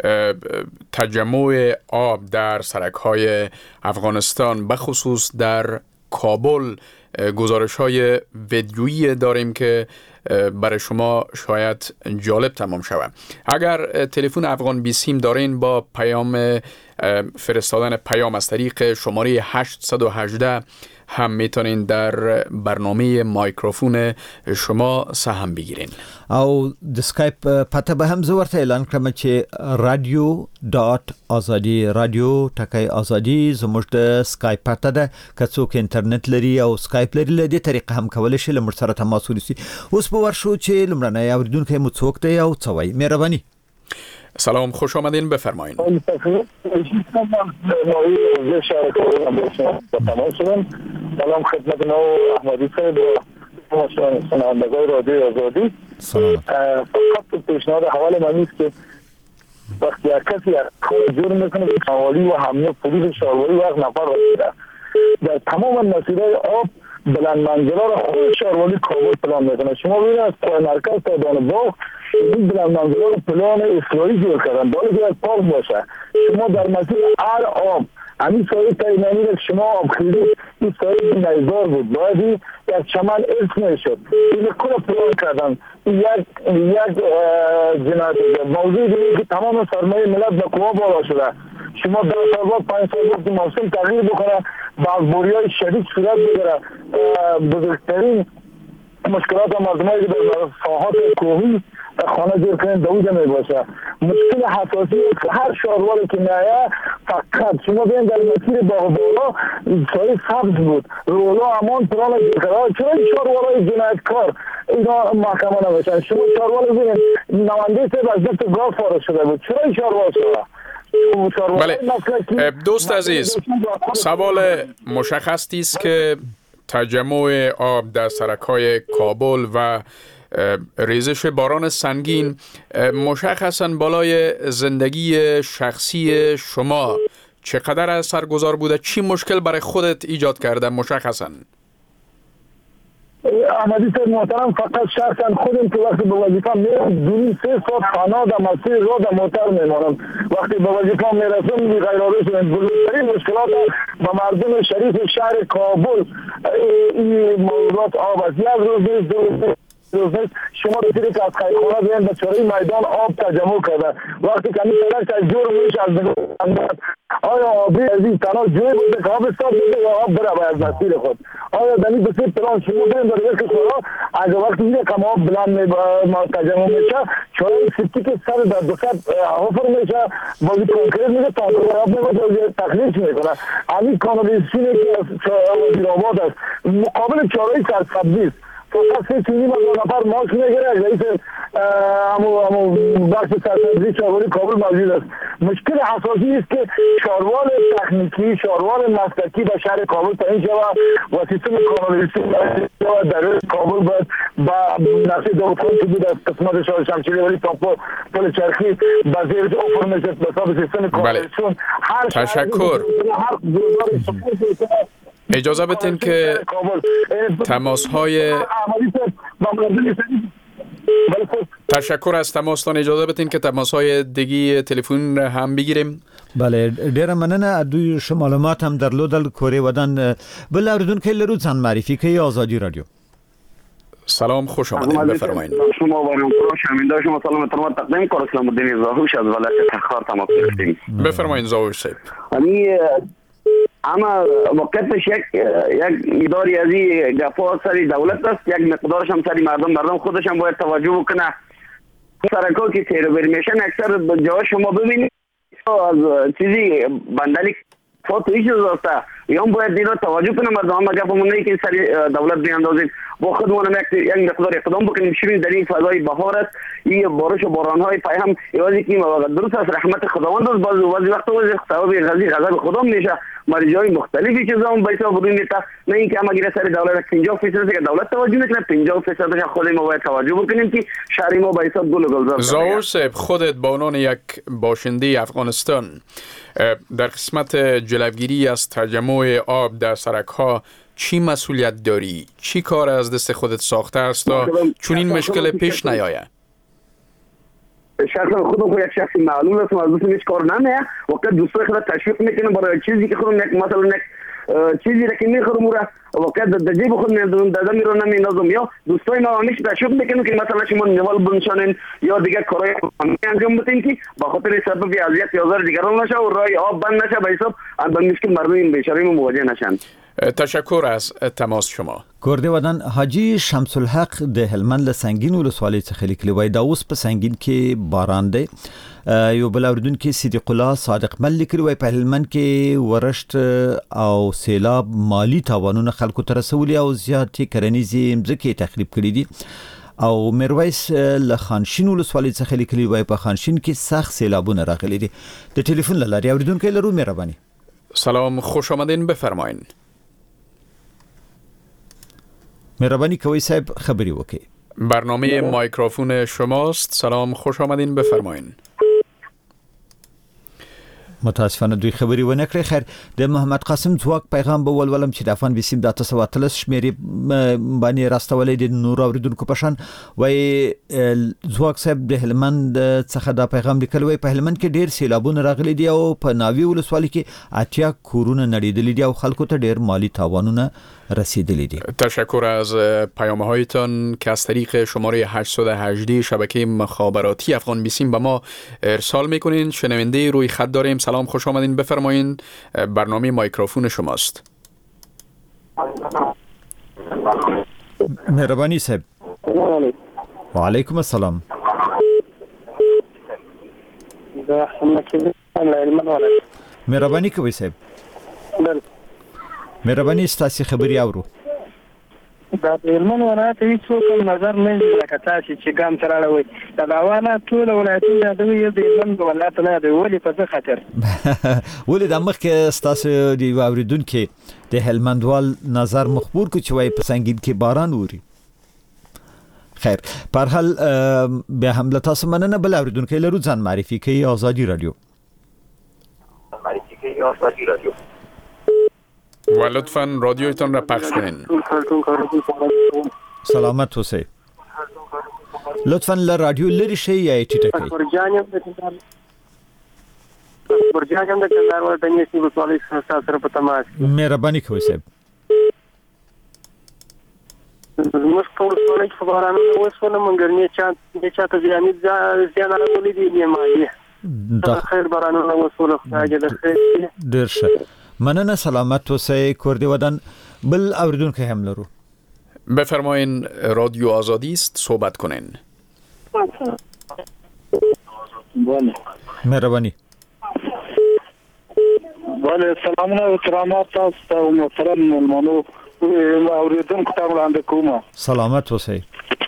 تجمع آب در سرک‌های افغانستان، بخصوص در کابل. گزارش‌های ویدیویی داریم که برای شما شاید جالب تمام شود. اگر تلفن افغان 20 دارین با پیام فرستادن پیام از طریق شماره 818 هم میتونین در برنامه مایکروفون شما سهم بگیرین. او د سکایپ پته به هم زورته اعلان کړم چې radio.azadi رادیو ټکای ازادي زموږ د سکایپ پته ده. که څوک انټرنیټ لري او سکایپ لري له دې طریقه هم کولای شي لمر سره تماس ونیسي. اوس به ورشو چې لمړنۍ اوریدونکو مو څوک دی او څه وایي. مهرباني. سلام، خوش آمدین، بفرمایین. سلام خدمت نو احمدی صاحب و شنوندگان رادیو آزادی. فقط پیشنهاد حوال من نیست که وقتی کسی کار جور میکنه حوالی و حمله پلیس شهرواری وقت نفر رسیده در تمام مسیرهای آب بلند منزله را خود شهرواری کابل پلان میکنه. شما ببینید از مرکز تا دانباغ این بلند منزله را پلان اسرائیل جور کردن، باید پاک باشه. شما در مسیر هر آب همین سایه تایمانی که شما آبخیری این سایه نیزار بود باید یک چمن ارث نشد این کل پلان کردن یک جنایت موضوع دیگه که تمام سرمایه ملت به قوا بالا شده شما 10 سال بعد 5 سال بعد موسم تغییر بکنه بازبوری های شدید صورت بگیره بزرگترین مشکلات مردمایی که در ساحات کوهی خانه جور کنید دویده می باشه مشکل حساسی هر شهرواری که میایه فقط شما بین در مسیر باغ بالا سایه سبز بود رولا امان پلان جرکرها چرا این شهروارای جنایتکار اینا محکمه نمیشن شما شهروار ببینید نمانده سه از دست گاه فارغ شده بود چرا این شهروار شده بله دوست عزیز سوال مشخص است که تجمع آب در سرک‌های کابل و ریزش باران سنگین مشخصاً بالای زندگی شخصی شما چقدر اثرگذار بوده؟ چی مشکل برای خودت ایجاد کرده مشخصاً؟ احمدی صاحب محترم فقط شخصا خودم که وقتی به وظیفه میرم 2-3 ساعت خانه در مسیر را در موتر میمانم وقتی به وظیفه میرسم غیرعادی شدن بزرگترین مشکلات به مردم شریف شهر کابل این موضوعات آب است یک روز نیست شما رسیده که از خیرخانه بیان به چاره میدان آب تجمع کرده وقتی که این سرک از جور میشه از نگاه آیا آبی عزیز تنها جوی بوده که آب استاد بوده یا آب بره از مسیر خود آیا دنی بسید پلان شما بریم در یک سورا اگر وقتی میگه کم آب بلند تجمع میشه چاره سیپتی که سر در 200 حفر میشه بازی کنکریت میگه تانکر آب میگه تخلیص میکنه همین کانالیزیشنی که وزیر آباد است مقابل چاره سرسبزی فقط 3 نفر ماش میگیره رئیس همو بخش سرسبزی شهرداری کابل موجود است مشکل اساسی است که شاروال تکنیکی شاروال مسلکی به شهر کابل تعیین شود و سیستم کانالیزیشن در کابل باید با نقشه داوودخان که بود از قسمت شاه شمشیری ولی تا پل چرخی با زیرش اوپر میشه به حساب سیستم کانالیزیشن تشکر اجازه بدین که تشکر از تماستان اجازه بدین که تماس‌های دیگه تلفن هم بگیریم بله ډیره مننه دوی معلومات هم درلودل کورې ودان بل اوریدونکو لرو ځان معرفي کوي آزادی رادیو سلام خوش آمدید بفرمایید شما وارم پروش همینده شما سلام احترام تقدیم کار اسلام الدین زاهوش از ولایت تخار تماس گرفتیم بفرمایید زاهوش صاحب اما موقعش یک اداری از این گفا سری دولت است یک مقدارش هم سری مردم خودش هم باید توجه بکنه سرکا که تیرو بری میشن اکثر جا شما ببینید از چیزی بندلی فوتو ایش داشته یا باید دینا توجه کنه مردم گفمون نه که سری دولت بیاندازید با خودمون یک مقدار اقدام بکنیم شیرین در این فضای بهار است این بارش و باران‌های پیام ایوازی که درست است رحمت خداوند است بعضی وقت سبب غضب خدا میشه مریضای مختلفی چیزام به حساب برون میاد نه اینکه اما اگر سر دولت 50% که دولت توجه نکنه 50% خود ما باید توجه بکنیم که شهر ما به حساب گل و گلزار زاهور صاحب خودت به عنوان یک باشنده افغانستان در قسمت جلوگیری از تجمع آب در سرک‌ها چی مسئولیت داری؟ چی کار از دست خودت ساخته است تا چون این مشکل پیش نیاید؟ شخصا خودم یک شخصی معلوم است از دوستم هیچ کار نمیه وقت دوستای خود تشویق میکنه برای چیزی که خودم یک مثلا یک چیزی که میخورم اون وقت در جیب خود میذارم دادا میرو نمیندازم یا دوستای ما همیشه تشویق میکنن که مثلا شما نیوال بنشانین یا دیگه کارهای انجام بدین که با خاطر سبب اذیت یا ضرر دیگران نشه و راه آب بند نشه به حساب به مشکل مردم بیچاره مواجه نشن تشکر از تماس شما ګورده ودان حاجی شمس الحق د هلمند له سنگین ولسوالۍ څخه لیکلی وای دا اوس په سنگین کې باران دی یو بل اوریدونکو صدیق الله صادق مل لیکلی وای په هلمند کې ورشت او سیلاب مالی تاوانونه خلکو ته رسولي او زیاتې کرنیزې مځکې تخریب کړې دي او میرویس له خانشین ولسوالۍ څخه لیکلی وای په خانشین کې سخت سیلابونه راغلي دي د ټلیفون لارې اوریدونکو لرو مهرباني سلام خوش آمدین بفرمایید مهربانی کوي صاحب خبری وکي برنامه مایکروفون شماست سلام خوش آمدین بفرمایید متاسفانه دوی خبري ونه کړې. خیر د محمد قاسم ځواک پیغام به ولولم چې د افغان بيسیم د 913 شمیرې باندې راستولې د نور اوریدونکو په شان وای ځواک صاحب د هلمند څخه دا پیغام لیکل وای په هلمند کې ډیر سیلابونه راغلي دي او په ناوی ولسوالۍ کې 80 کورونه نړیدلي دي او خلکو ته ډیر مالی تاوانونه رسیدلی دي. تشکر از پیام‌هایتان که از طریق شماره 818 شبکه مخابراتی افغان بیسیم به ما ارسال میکنین. شنونده روی خط داریم. سلام، خوش آمدین، بفرمایین، برنامه مایکروفون شماست. مهربانی صاحب. و علیکم السلام. مهربانی کوي صاحب. مهرباني ستاسو خبري اورو. دا د هلمند ولایت هیڅ څوک نظر نه لکه تاسو چې ګام سره راوي دا روانه ټول ولایتونه د هلمند ولایت نه دی ولې په څه خاطر ولې د مخکې ستاسو دی اوریدونکو د هلمندوال نظر مخبور کو چې وای په سنگین کې باران ووري. خیر په هر حال به حمله تاسو مننه. بل اوریدونکو لرو ځان معرفي کوي. آزادی رادیو. و لطفاً رادیویتان را پخش کنین. سلامت اوسئ. لطفاً له رادیو لري شي یا ټیټه کړئ. برجانم د کندهار ولایت نیسی ولسوالۍ سره په تماس. مهرباني کوئ صاحب. موږ په ولسوالۍ کې بارانونه وسونه منګرنی چاته زیان راغلی دی نیمایي. دا خیر بارانونه وسونه خدای دې خیر. ډیر ښه. مننه. سلامت اوسئ. کور دی ودان. بل اوریدونکو هم لرو. بفرمایین، رادیو آزادی است، صحبت کنین. بله. مهربانی. بله، سلامونه و احترامات تاسو ته محترم ملمنو اوریدونکو ته وړاندې کوم. سلامت اوسئ.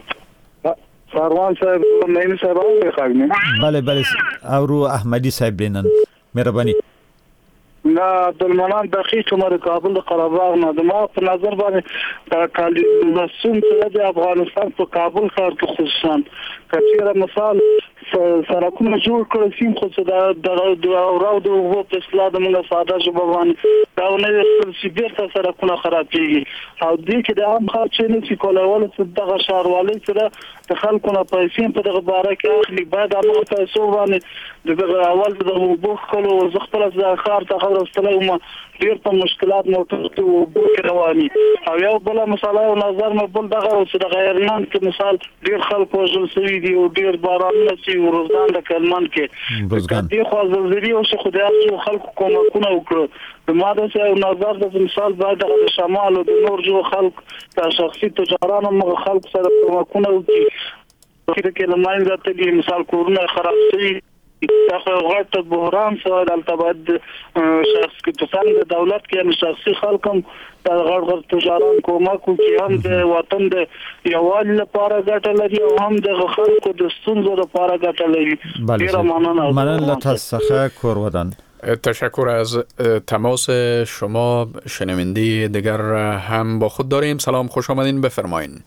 ساروان صاحب نیم صاحب راغلی. بله بله اورو احمدی صاحب دینن. مهربانی. نه عبدالمنان دقیق مر کابل قره‌باغ نه د ما په نظر باندې د کالیداسون د افغانستان په کابل ښار کې خصوصا کچېره مثال سرکونه جوړ کړل سیم خو د راو د وو په اصلاح د موږ ساده شو باندې دا نه چې بیرته سرکونه خرابېږي او دې کې د عام خلک چې نه کولای چې دغه شهروالۍ سره د خلکو نه پیسې په دغه باره کې اخلي بعد هغه پیسو باندې د اول د وبوخ کولو زغپل د خار ته خبرستلو ما ډیر په مشکلات موټر ته وبوخ رواني او یو بل مسله او نظر مې بل دغه چې د غیرنان کې مثال ډیر خلکو وژل شوي دي او ډیر بارانونه چې ورځان د کلمان کې دې خو زلزلې او خدای خلکو کومکونه وکړو د ماده چې نظر د مثال بعد د شمال او د نور جو خلک د شخصي تجارانو مغ خلک سره کومکونه وکړي چې لماین راته مثال کورونه خراب شي دغه غټ بحران سره د تبعید شخص کې تصمیم د دولت کې شخصي خلکم د غړ تجاران کومک کوي هم د وطن د یووالي لپاره ګټه لري او هم د خلکو د ستونزو لپاره ګټه لري. ډیر مننه تاسو څخه کور ودان. تشکر از تماس شما. شنونده دیگر هم با خود داریم. سلام، خوش آمدین، بفرمایین.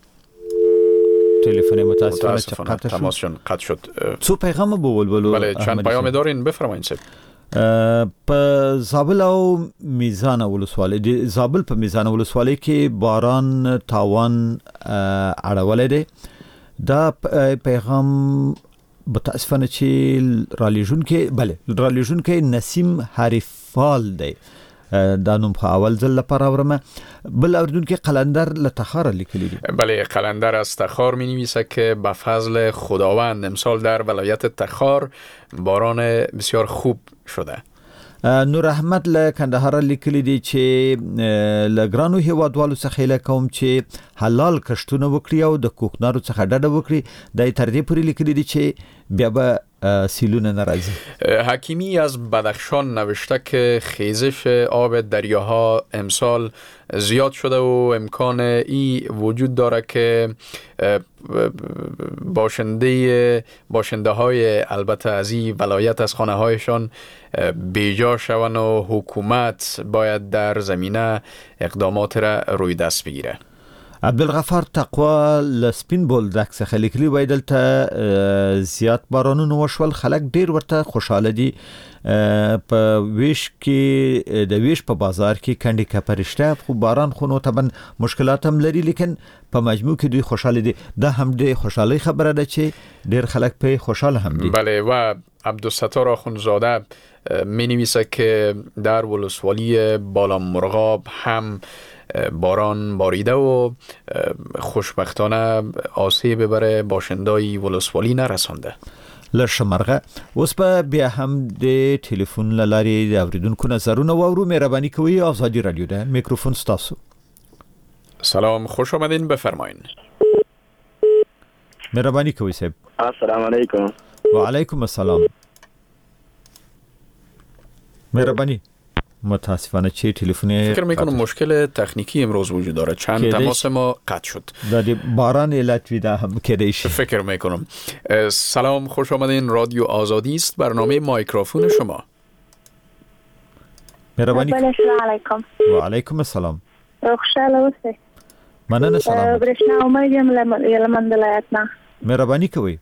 تلفن متاسفانه تماسشون قطع شد. څو پیغام بولولو. بله، چند پیام دارین، بفرمایین صاحب. په زابل او میزان ولسوالۍ د زابل په میزان ولسوالۍ کې باران تاوان اړولې ده. دا پیغام متاسفانه چې رالیجون کې نسیم حریفال دی. دا نوم په اول ځل لپاره اورم. بل اوریدونکو قلندر له تخار لیکلی دی. بله، قلندر از تخار می نویسه که به فضل خداوند امسال در ولایت تخار باران بسیار خوب شده. نور احمد له کندهار لیکلی دی چې لګرانو هیوادوالو څخه له کوم چې حلال کشتونه وکړي او د کوکنارو څخه ډډه وکړي د تر دې پورې لیکلی دی چې بیا به سیلون ناراضی. حکیمی از بدخشان نوشته که خیزش آب دریاها امسال زیاد شده و امکان ای وجود داره که باشنده های البته از این ولایت از خانه هایشان بیجا شون و حکومت باید در زمینه اقدامات را روی دست بگیره. عبدالغفار تقوا لسپین بولدک څخه لیکلي وای دلته زیات بارانونه وشول خلک ډیر ورته خوشاله دي په ویش کې د ویش په بازار کې کندي کپرشته خو باران خو نو طبعا مشکلات هم لري لیکن په مجموع کې دوی خوشاله دي دا هم د خوشحالي خبره ده چې ډیر خلک په خوشاله هم دي. بله و عبدالستار آخوندزاده می نویسه که در ولسوالی بالامرغاب هم باران باریده و خوشبختانه آسیب بر باشندای ولسوالی نرسانده. لشمرغه اوس په بیا هم د ټلیفون لارې د اوریدونکو نظرونه واورو. مهرباني کوئ آزادی رادیو ده میکروفون ستاسو. سلام خوش آمدین بفرمایین. مهرباني کوئ صاحب. السلام علیکم. و علیکم السلام. مهرباني متاسفانه چه تلفنی فکر میکنم مشکل تکنیکی امروز وجود داره چند تماس ما قطع شد دادی باران علت ویده هم کدیش فکر میکنم. سلام خوش آمدین رادیو آزادی است برنامه مایکروفون شما. مهربانی السلام علیکم. و علیکم السلام. خوشحاله اوسئ. مننه سلام. برېښنا امید یم له من ولایتنا. مهرباني کوئ.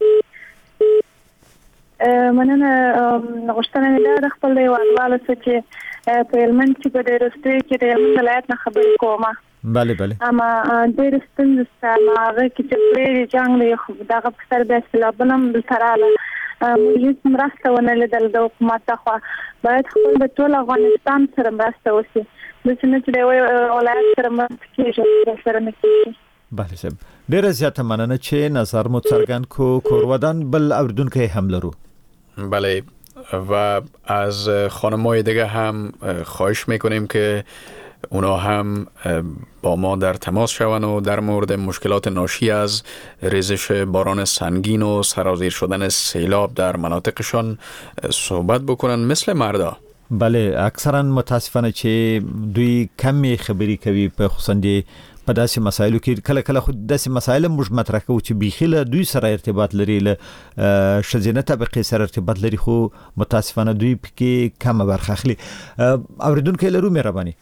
مننه غوښتنه مې ده د خپل هیوادوالو څخه چې په هلمند کې په ډېرو سترګو کې د هلمند ولایت نه خبرې کومه. بله بله. اما ډېرې ستونزې شته هغه کې چې ډېر جنګ دی دغه په سر بیا سیلابونه هم دلته راغله موږ هېڅ مرسته ونه لیدل د حکومت لخوا. باید خپل د ټول افغانستان سره مرسته وشي داسې نه چې د یوه ولایت سره مرسته کېږي سره نه کېږي. بله صاحب ډېره زیاته مننه چې نظر مو څرګند کو کورودان بل اوریدونکی هم لرو. بله و از خانم‌های دیگه هم خواهش میکنیم که اونا هم با ما در تماس شوند و در مورد مشکلات ناشی از ریزش باران سنگین و سرازیر شدن سیلاب در مناطقشان صحبت بکنن مثل مردا. بله اکثرا متاسفانه چې دوی کمی خبري کوي په خصوصا په داسې مسایلو کې کله کله خو داسې مسایل موږ مطرح کوو چې بیخي له دوی سره ارتباط لري له ښځینه طبقې سره ارتباط لري خو متاسفانه دوی پکې کمه برخه اخلي. اوریدونکي لرو مهرباني.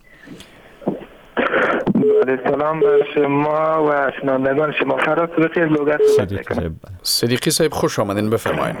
بله سلام بر شما و شنوندگان شما. فراز صدیقی از لوگت صدیقی صاحب خوش آمدین بفرمایید.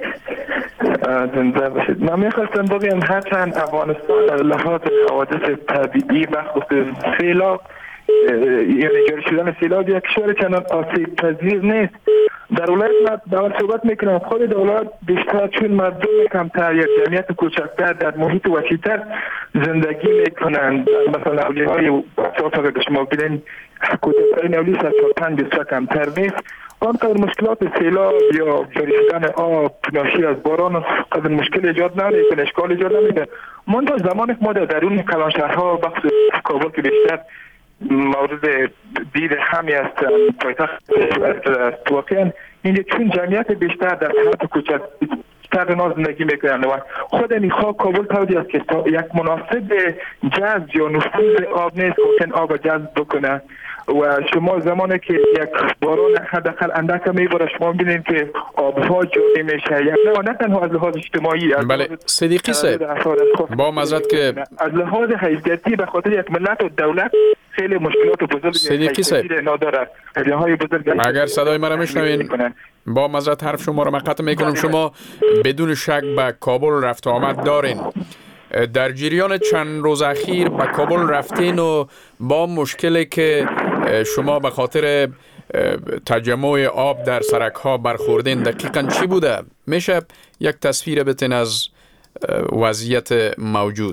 زنده باشید. من میخواستم بگم هرچند افغانستان در لحاظ حوادث طبیعی و خصوص سیلاب یعنی جاری شدن سیلاب یک کشور چندان آسیب پذیر نیست. در ولایت من داور صحبت میکنم خود دولت بیشتر چون مردم کمتر یک جمعیت کوچکتر در محیط وسیع‌تر زندگی میکنند. مثلا اولیای بسیار که شما ببینید کوچکترین اولی 105 بسیار کمتر نیست. آنقدر مشکلات سیلاب یا جاری شدن آب ناشی از باران قدر مشکل ایجاد نمیکنه اشکال ایجاد نمیکنه. منتها زمانی که ما در درون کلانشهرها بخش کابل که بیشتر مورد دید همی است پایتخت واقعا اینجا چون جمعیت بیشتر در سطح کوچکتر ناز زندگی میکنند و خود میخواه کابل طوری است که یک مناسب جذب یا نفوذ آب نیست که آب جذب بکنه و شما زمانی که یک باران حداقل اندک میباره شما ببینید که آبها جاری میشه یک نه تنها از لحاظ اجتماعی بله صدیقی صاحب با معذرت که از لحاظ حیثیتی به خاطر یک ملت و دولت خیلی مشکلات بزرگی صدیقی صاحب نداره. اگر صدای مرا میشنوین با معذرت حرف شما رو من قطع میکنم. شما بدون شک به کابل رفت و آمد دارین. در جریان چند روز اخیر به کابل رفتین و با مشکلی که شما به خاطر تجمع آب در سرک ها برخوردین دقیقاً چی بوده؟ میشه یک تصویر بدین از وضعیت موجود؟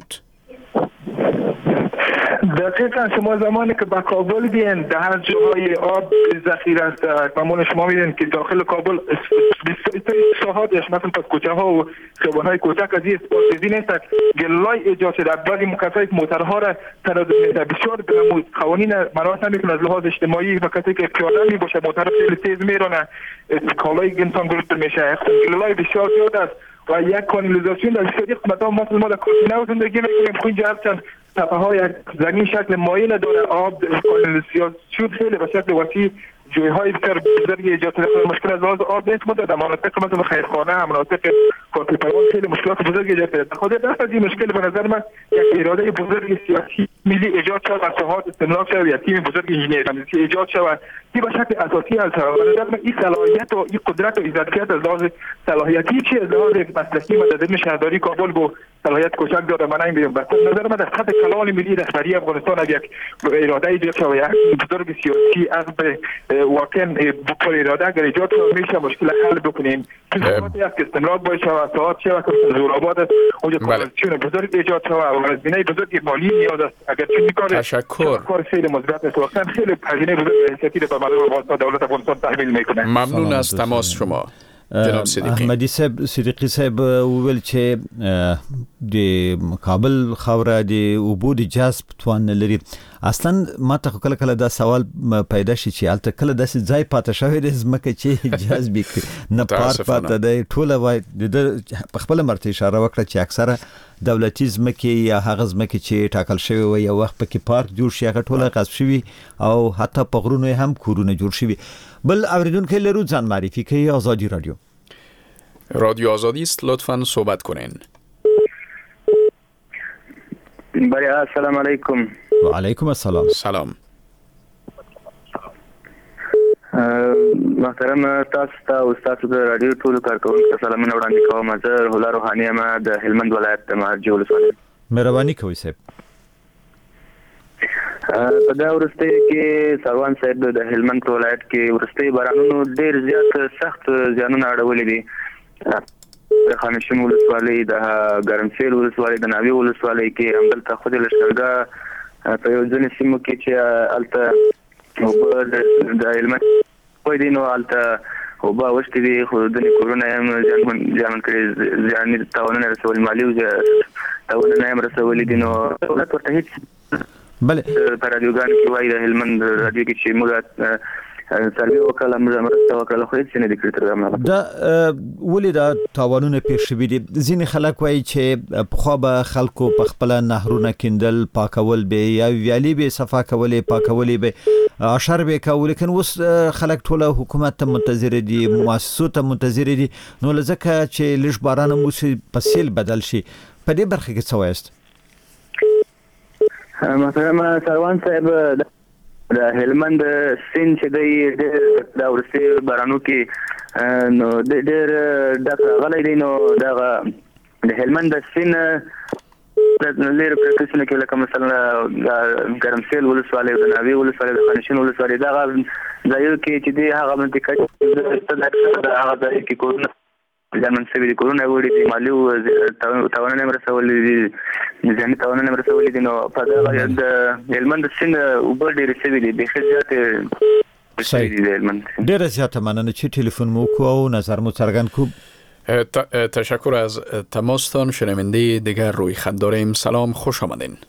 دقیقا شما زمانی که به کابل بیاین در هر جاهای آب ذخیره است. معمولا شما می‌بینید که داخل کابل ساحاتش مثلا پس کوچه ها و خیابان‌های کوچک از این استفاده نیست. گلای ایجاد شده بعضی مکاتب موترها را ترازو می‌کنه بسیار قوانین مراعات نمی‌کنه از لحاظ اجتماعی و کسی که پیاده می‌باشه موتر خیلی تیز میرونه کالای انسان گرفته میشه. گلای بسیار زیاد است و یک کانالیزاسیون در شدیق مثلا ما در کوچه زندگی می‌کنیم خو اینجا هرچند صفحه‌های زمین شکل مایل داره آب کانالیزاسیون خیلی به شکل وسیع جوی‌های بسیار بزرگی ایجاد شده. مشکل از لحاظ آب نیست. ما در مناطق مثل خیرخانه مناطق فاصله پیمان خیلی مشکلات بزرگی ایجاد کرده. خود از این مشکل به نظر من یک اراده بزرگ سیاسی ملی ایجاد شد و صحات استملاک شد و تیم بزرگ انجینری ایجاد شد که به شکل اساسی است. به نظر من این صلاحیت و این قدرت و ظرفیت از لحاظ صلاحیتی چه از لحاظ مسلکی مدد شهرداری کابل با صلاحیت کوچک داره. من نمی‌بینم. به نظر من در سطح کلان ملی رهبری افغانستان یک اراده ایجاد شد و یک بزرگ سیاسی از واقعا بکل اراده اگر ایجاد شد میشه مشکل حل بکنیم. که استمرار باشه و ساعت شه و زورآباد اونجا کارشون بزرگ ایجاد شد و هزینه بزرگ مالی نیاز است. اگر چنین کار خیلی مثبت است واقعا خیلی هزینه بزرگ حیثیتی به مردم افغانستان دولت افغانستان تحمیل میکنه. ممنون از تماس شما جناب صدیقی. احمدی صدیقی صاحب ویل چې د کابل خوره د اوبو د جذب توان لري. اصلا ما ته کله کله دا سوال پیدا شي چې الته کله داسې ځای پاتې شوی دی ځمکه چې جذب نه پارک پاتې دی ټوله وای د خپل مرته اشاره وکړه چې اکثره دولتي ځمکې یا هغه ځمکې چې ټاکل شوی وي یو وخت پکې پارک جوړ شي هغه ټوله غصب شوی او حتی په غرونو هم کورونه جوړ شوی. بل اوریدونکو لرو ځان معرفي کوي. آزادی رادیو آزادی است، لطفاً صحبت کنین. بله السلام علیکم. و علیکم السلام. سلام. محترم تاسو ته او تاسو د رادیو ټول کارکونکو سلامونه وړاندې کوم. زه روحلا روحاني یم د هلمند ولایت د مهرجو ولسوالۍ. مهرباني کوئ صاحب. په دا ورسته کې سروان صاحب د هلمند ولایت کې ورسته بارانونو ډیر زیات سخت زیانونه اړولې دي. د خانشین ولسوالۍ د ګرمسیر ولسوالۍ د ناوی ولسوالۍ کې همدلته خو د لښکرګاه په یو ځینې سیمو کې چې الته د هلمند په دینو الته وبا وشتي دي خو د کرونا هم ځان کړی ځان تاونه رسول مالی او تاونه هم رسول دي نو دولت ورته هیڅ بله په رادیوګان کې وایي د هلمند رادیو کې چې موږ سروي وکړه مرسته وکړه خو هیڅ نه دي کړی تر اوسه. دا ولې دا تاوانونه پیښ شوي دي؟ ځینې خلک وایي چې پخوا به خلکو په خپله نهرونه کیندل پاکول به یا ویالې به صفا کولې پاکولې به اشر به کول، لیکن اوس خلک ټوله حکومت ته منتظر دي مؤسسو ته منتظر دي. نو لځکه چې لږ باران هم وشي په سیل بدل شي په دې برخه کې څه وایاست؟ مثلا سروان صاحب د هلمند سین چې دی د ورسته بارانو کې نو ډېر د غلې دی نو د هلمند سین د لیر پروفیسنل کې لکه مثلا ګرمسیل ولسوالۍ د ناوی ولسوالۍ د خانشین ولسوالۍ دا ځایو کې چې دی هغه منطقه د هغه ځای کې کورونه ځان منسوي دي کورونه وړي دي مالی او تاوانونه هم رسولي دي ځاني تاوانونه هم رسولي دي. نو په دغه د هلمند سیند اوبه ډېرې شوي دي بیخي زیاتې دي د هلمند. ډېره زیاته مننه چې تلفن مو وکړو او نظر مو څرګند کړو. تشکر از تماستان. شنونده دیگر روی خط داریم. سلام، خوش آمدین.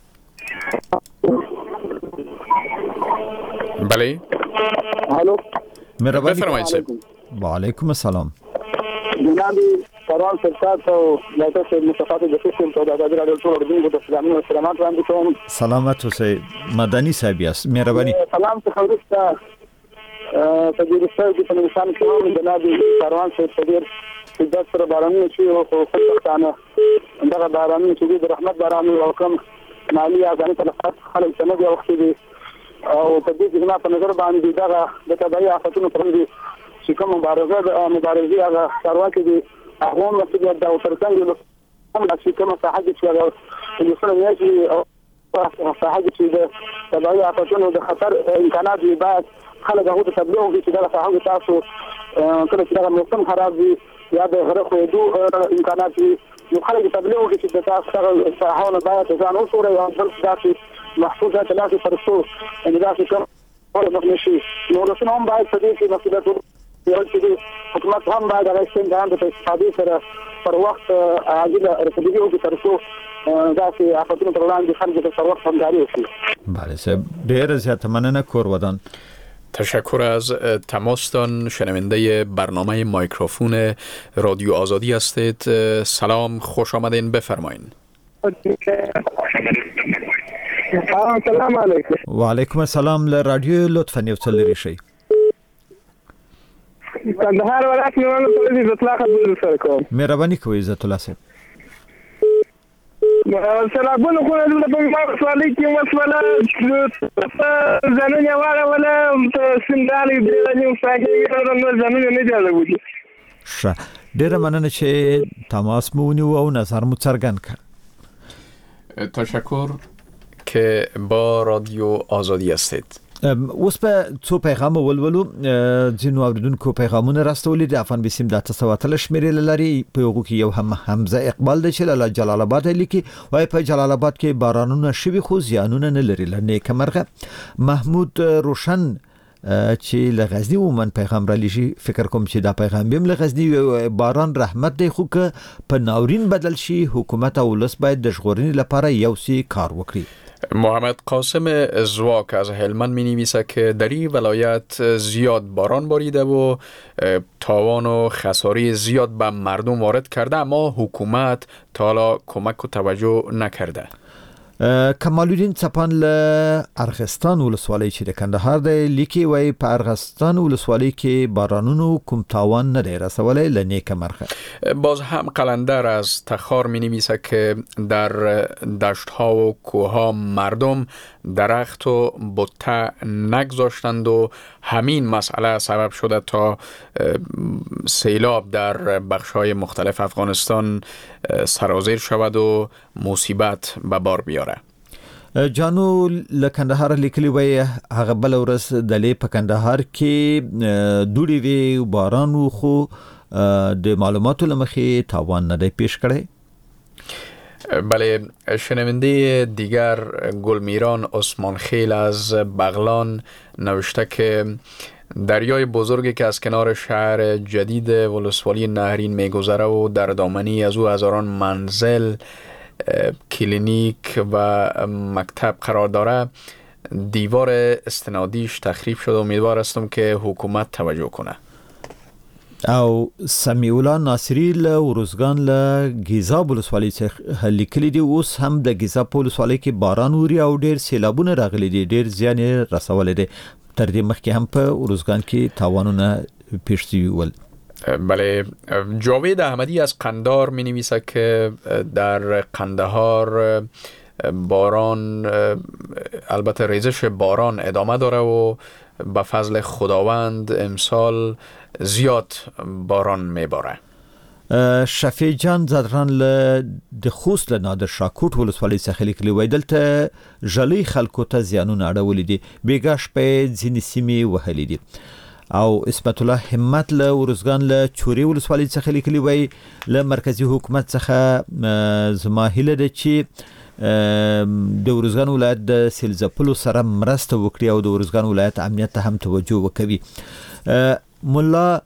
بله الو بفرمایید صاحب. و علیکم السلام. جناب سروان صاحب او ډاکټر صاحب مصطفی د فیصل په دغه راډیو ټول اردو د سلامونو سلامات وړاندې کوم. سلامت اوسئ مدني صاحب یاست، مهرباني. سلام ته خورسته په دې رسالې کې په نشان کې جناب سروان صاحب په دې د سره بارانونه چې او خپلتانه دغه بارانونه چې د رحمت بارانونه او کوم مالی ازانه تلفات خلک څنګه دی وخت دي او په دې کې په نظر باندې دغه د تبعي آفتونو پر دې چې کوم مبارزه هغه سروان کې دي هغه مسؤلیت دا ورڅنګه هم چې کوم صحه چې هغه د سره یاشي او صحه چې د تبعي آفتونو د خطر امکانات دی باید خلک هغه ته تبلیغ وکړي چې دا صحه تاسو کله چې دا موسم خراب وي یا د غره خو امکانات وي نو خلک تبلیغ وکړي چې تاسو صحه نه باید ځان وسوري او بل څه محفوظه تلاسي پرسو ان دا څه کوم نشي نو رسنه هم باید په دې کې مسؤلیت حکومت هم باید هغه څنګه د استفادې سره پر وخت عاجله رسیدګي وکړي ترڅو دا چې آفتونو پر وړاندې خلک ته پر وخت همکاري وکړي. بله صاحب ډېره زیاته مننه کور ودان. تشکر از تماستان. شنونده برنامه مایکروفون رادیو آزادی هستید. سلام، خوش آمدین، بفرمایین. سلام علیکم. و علیکم السلام. له رادیو لطفا یو څه لري شي. کندهار ولایت میوانه پولیس اطلاع خبر سره کوم. مهرباني کوئ عزت الله صاحب. سرابونو خو د په مسالې کې مسله ځانونه ولا سندالي درې مساګي نو ځانونه نه جوړوي. ښه ډیره مننه چې تماس مو ونیو او نظر مو څرګند کړ. تشکر که با رادیو آزادی هستید. اوس په څو پیغام ولولو ځینو اوریدونکو پیغامونه راستولي د افغان بسیم د 900 شمیرې لري په یوه کې یو هم حمزه اقبال د چې له جلال آباد لیکي وای په جلال آباد کې بارانونه شوي خو زیانونه نه لري لنه کمرغه. محمود روشن چې له غزنی ومن پیغام را لشي فکر کوم چې دا پیغام بیم له غزنی باران رحمت دی خو که په ناورین بدل شي حکومت او ولس باید د ژغورنې لپاره یو سی کار وکړي. محمد قاسم زواک از هلمند می نویسه که در این ولایت زیاد باران باریده و تاوان و خساری زیاد به مردم وارد کرده اما حکومت تا حالا کمک و توجه نکرده. کمالالدین چپان له ارغستان ولسوالۍ چې د کندهار دی لیکي وای په ارغستان ولسوالۍ کې بارانونو کوم تاوان نه دی رسولی له نیکه مرخه. باز هم قلندر از تخار می نویسه که در دشت ها و کوه ها مردم درخت و بته نگذاشتند و همین مسئله سبب شده تا سیلاب در بخش های مختلف افغانستان سرازیر شود و مصیبت به بار بیاره. جانو لکندهار لیکلی وای هغه بل ورځ د لې په کندهار کې دوړې وی باران خو د معلوماتو لمخې تاوان نه دی پیش کړی. بله شنونده دیگر گلمیران عثمان خیل از بغلان نوشته که دریای بزرگی که از کنار شهر جدید ولسوالی نهرین میگذره و در دامنی از او هزاران منزل کلینیک و مکتب قرار داره دیوار استنادیش تخریب شده. امیدوار هستم که حکومت توجه کنه. او سمیع الله ناصری له ورزګان له گیزا ولسوالۍ څخه لیکلي دي اوس هم د گیزا ولسوالۍ کې باران اوري او ډیر سیلابونه راغلي دي ډیر زیان رسولي دي تر دې مخکې هم په ورزګان کې تاوانونه پیښ شوي ول. بله جاوید احمدی از قندهار می نویسه که در قندهار باران البته ریزش باران ادامه داره و به فضل خداوند امسال زیاد باران میباره. شفیع جان زدران له د خوست له نادر شاکوټ ولسوالۍ څخه لیکلي وای دلته ژلۍ خلکو ته زیانونه اړولي دي بیګاش په ځینې سیمې وهلي دي. او اسمت الله همت له ورزګان له چوري ولسوالۍ څخه لیکلي وای له مرکزی حکومت څخه زما هیله ده چې د ورزګان ولایت د سیلځپلو سره مرسته وکړي او د ورزګان ولایت امنیت ته هم توجه وکوي. مولا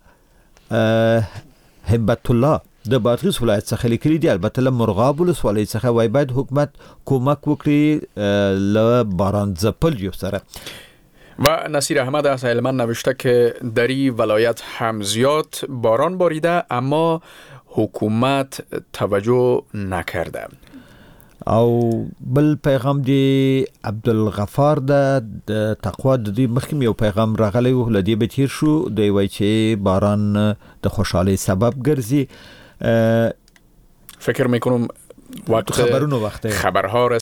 هبت الله د بادغیس ولایت څخه لیکلي دي البته له مرغاب ولسوالۍ څخه وای باید حکومت کومک وکړي له باران ځپل یو سره. و نصیر احمد از هلمند نوشته که در این ولایت هم زیاد باران باریده اما حکومت توجه نکرده. او بل پیغام دی عبدالغفار د تقوا د دې مخکې یو پیغام راغلی و لدی به تیر شو دی وای چې باران د خوشحالي سبب ګرځي. فکر میکنم وقت خبرونو وخت خبرها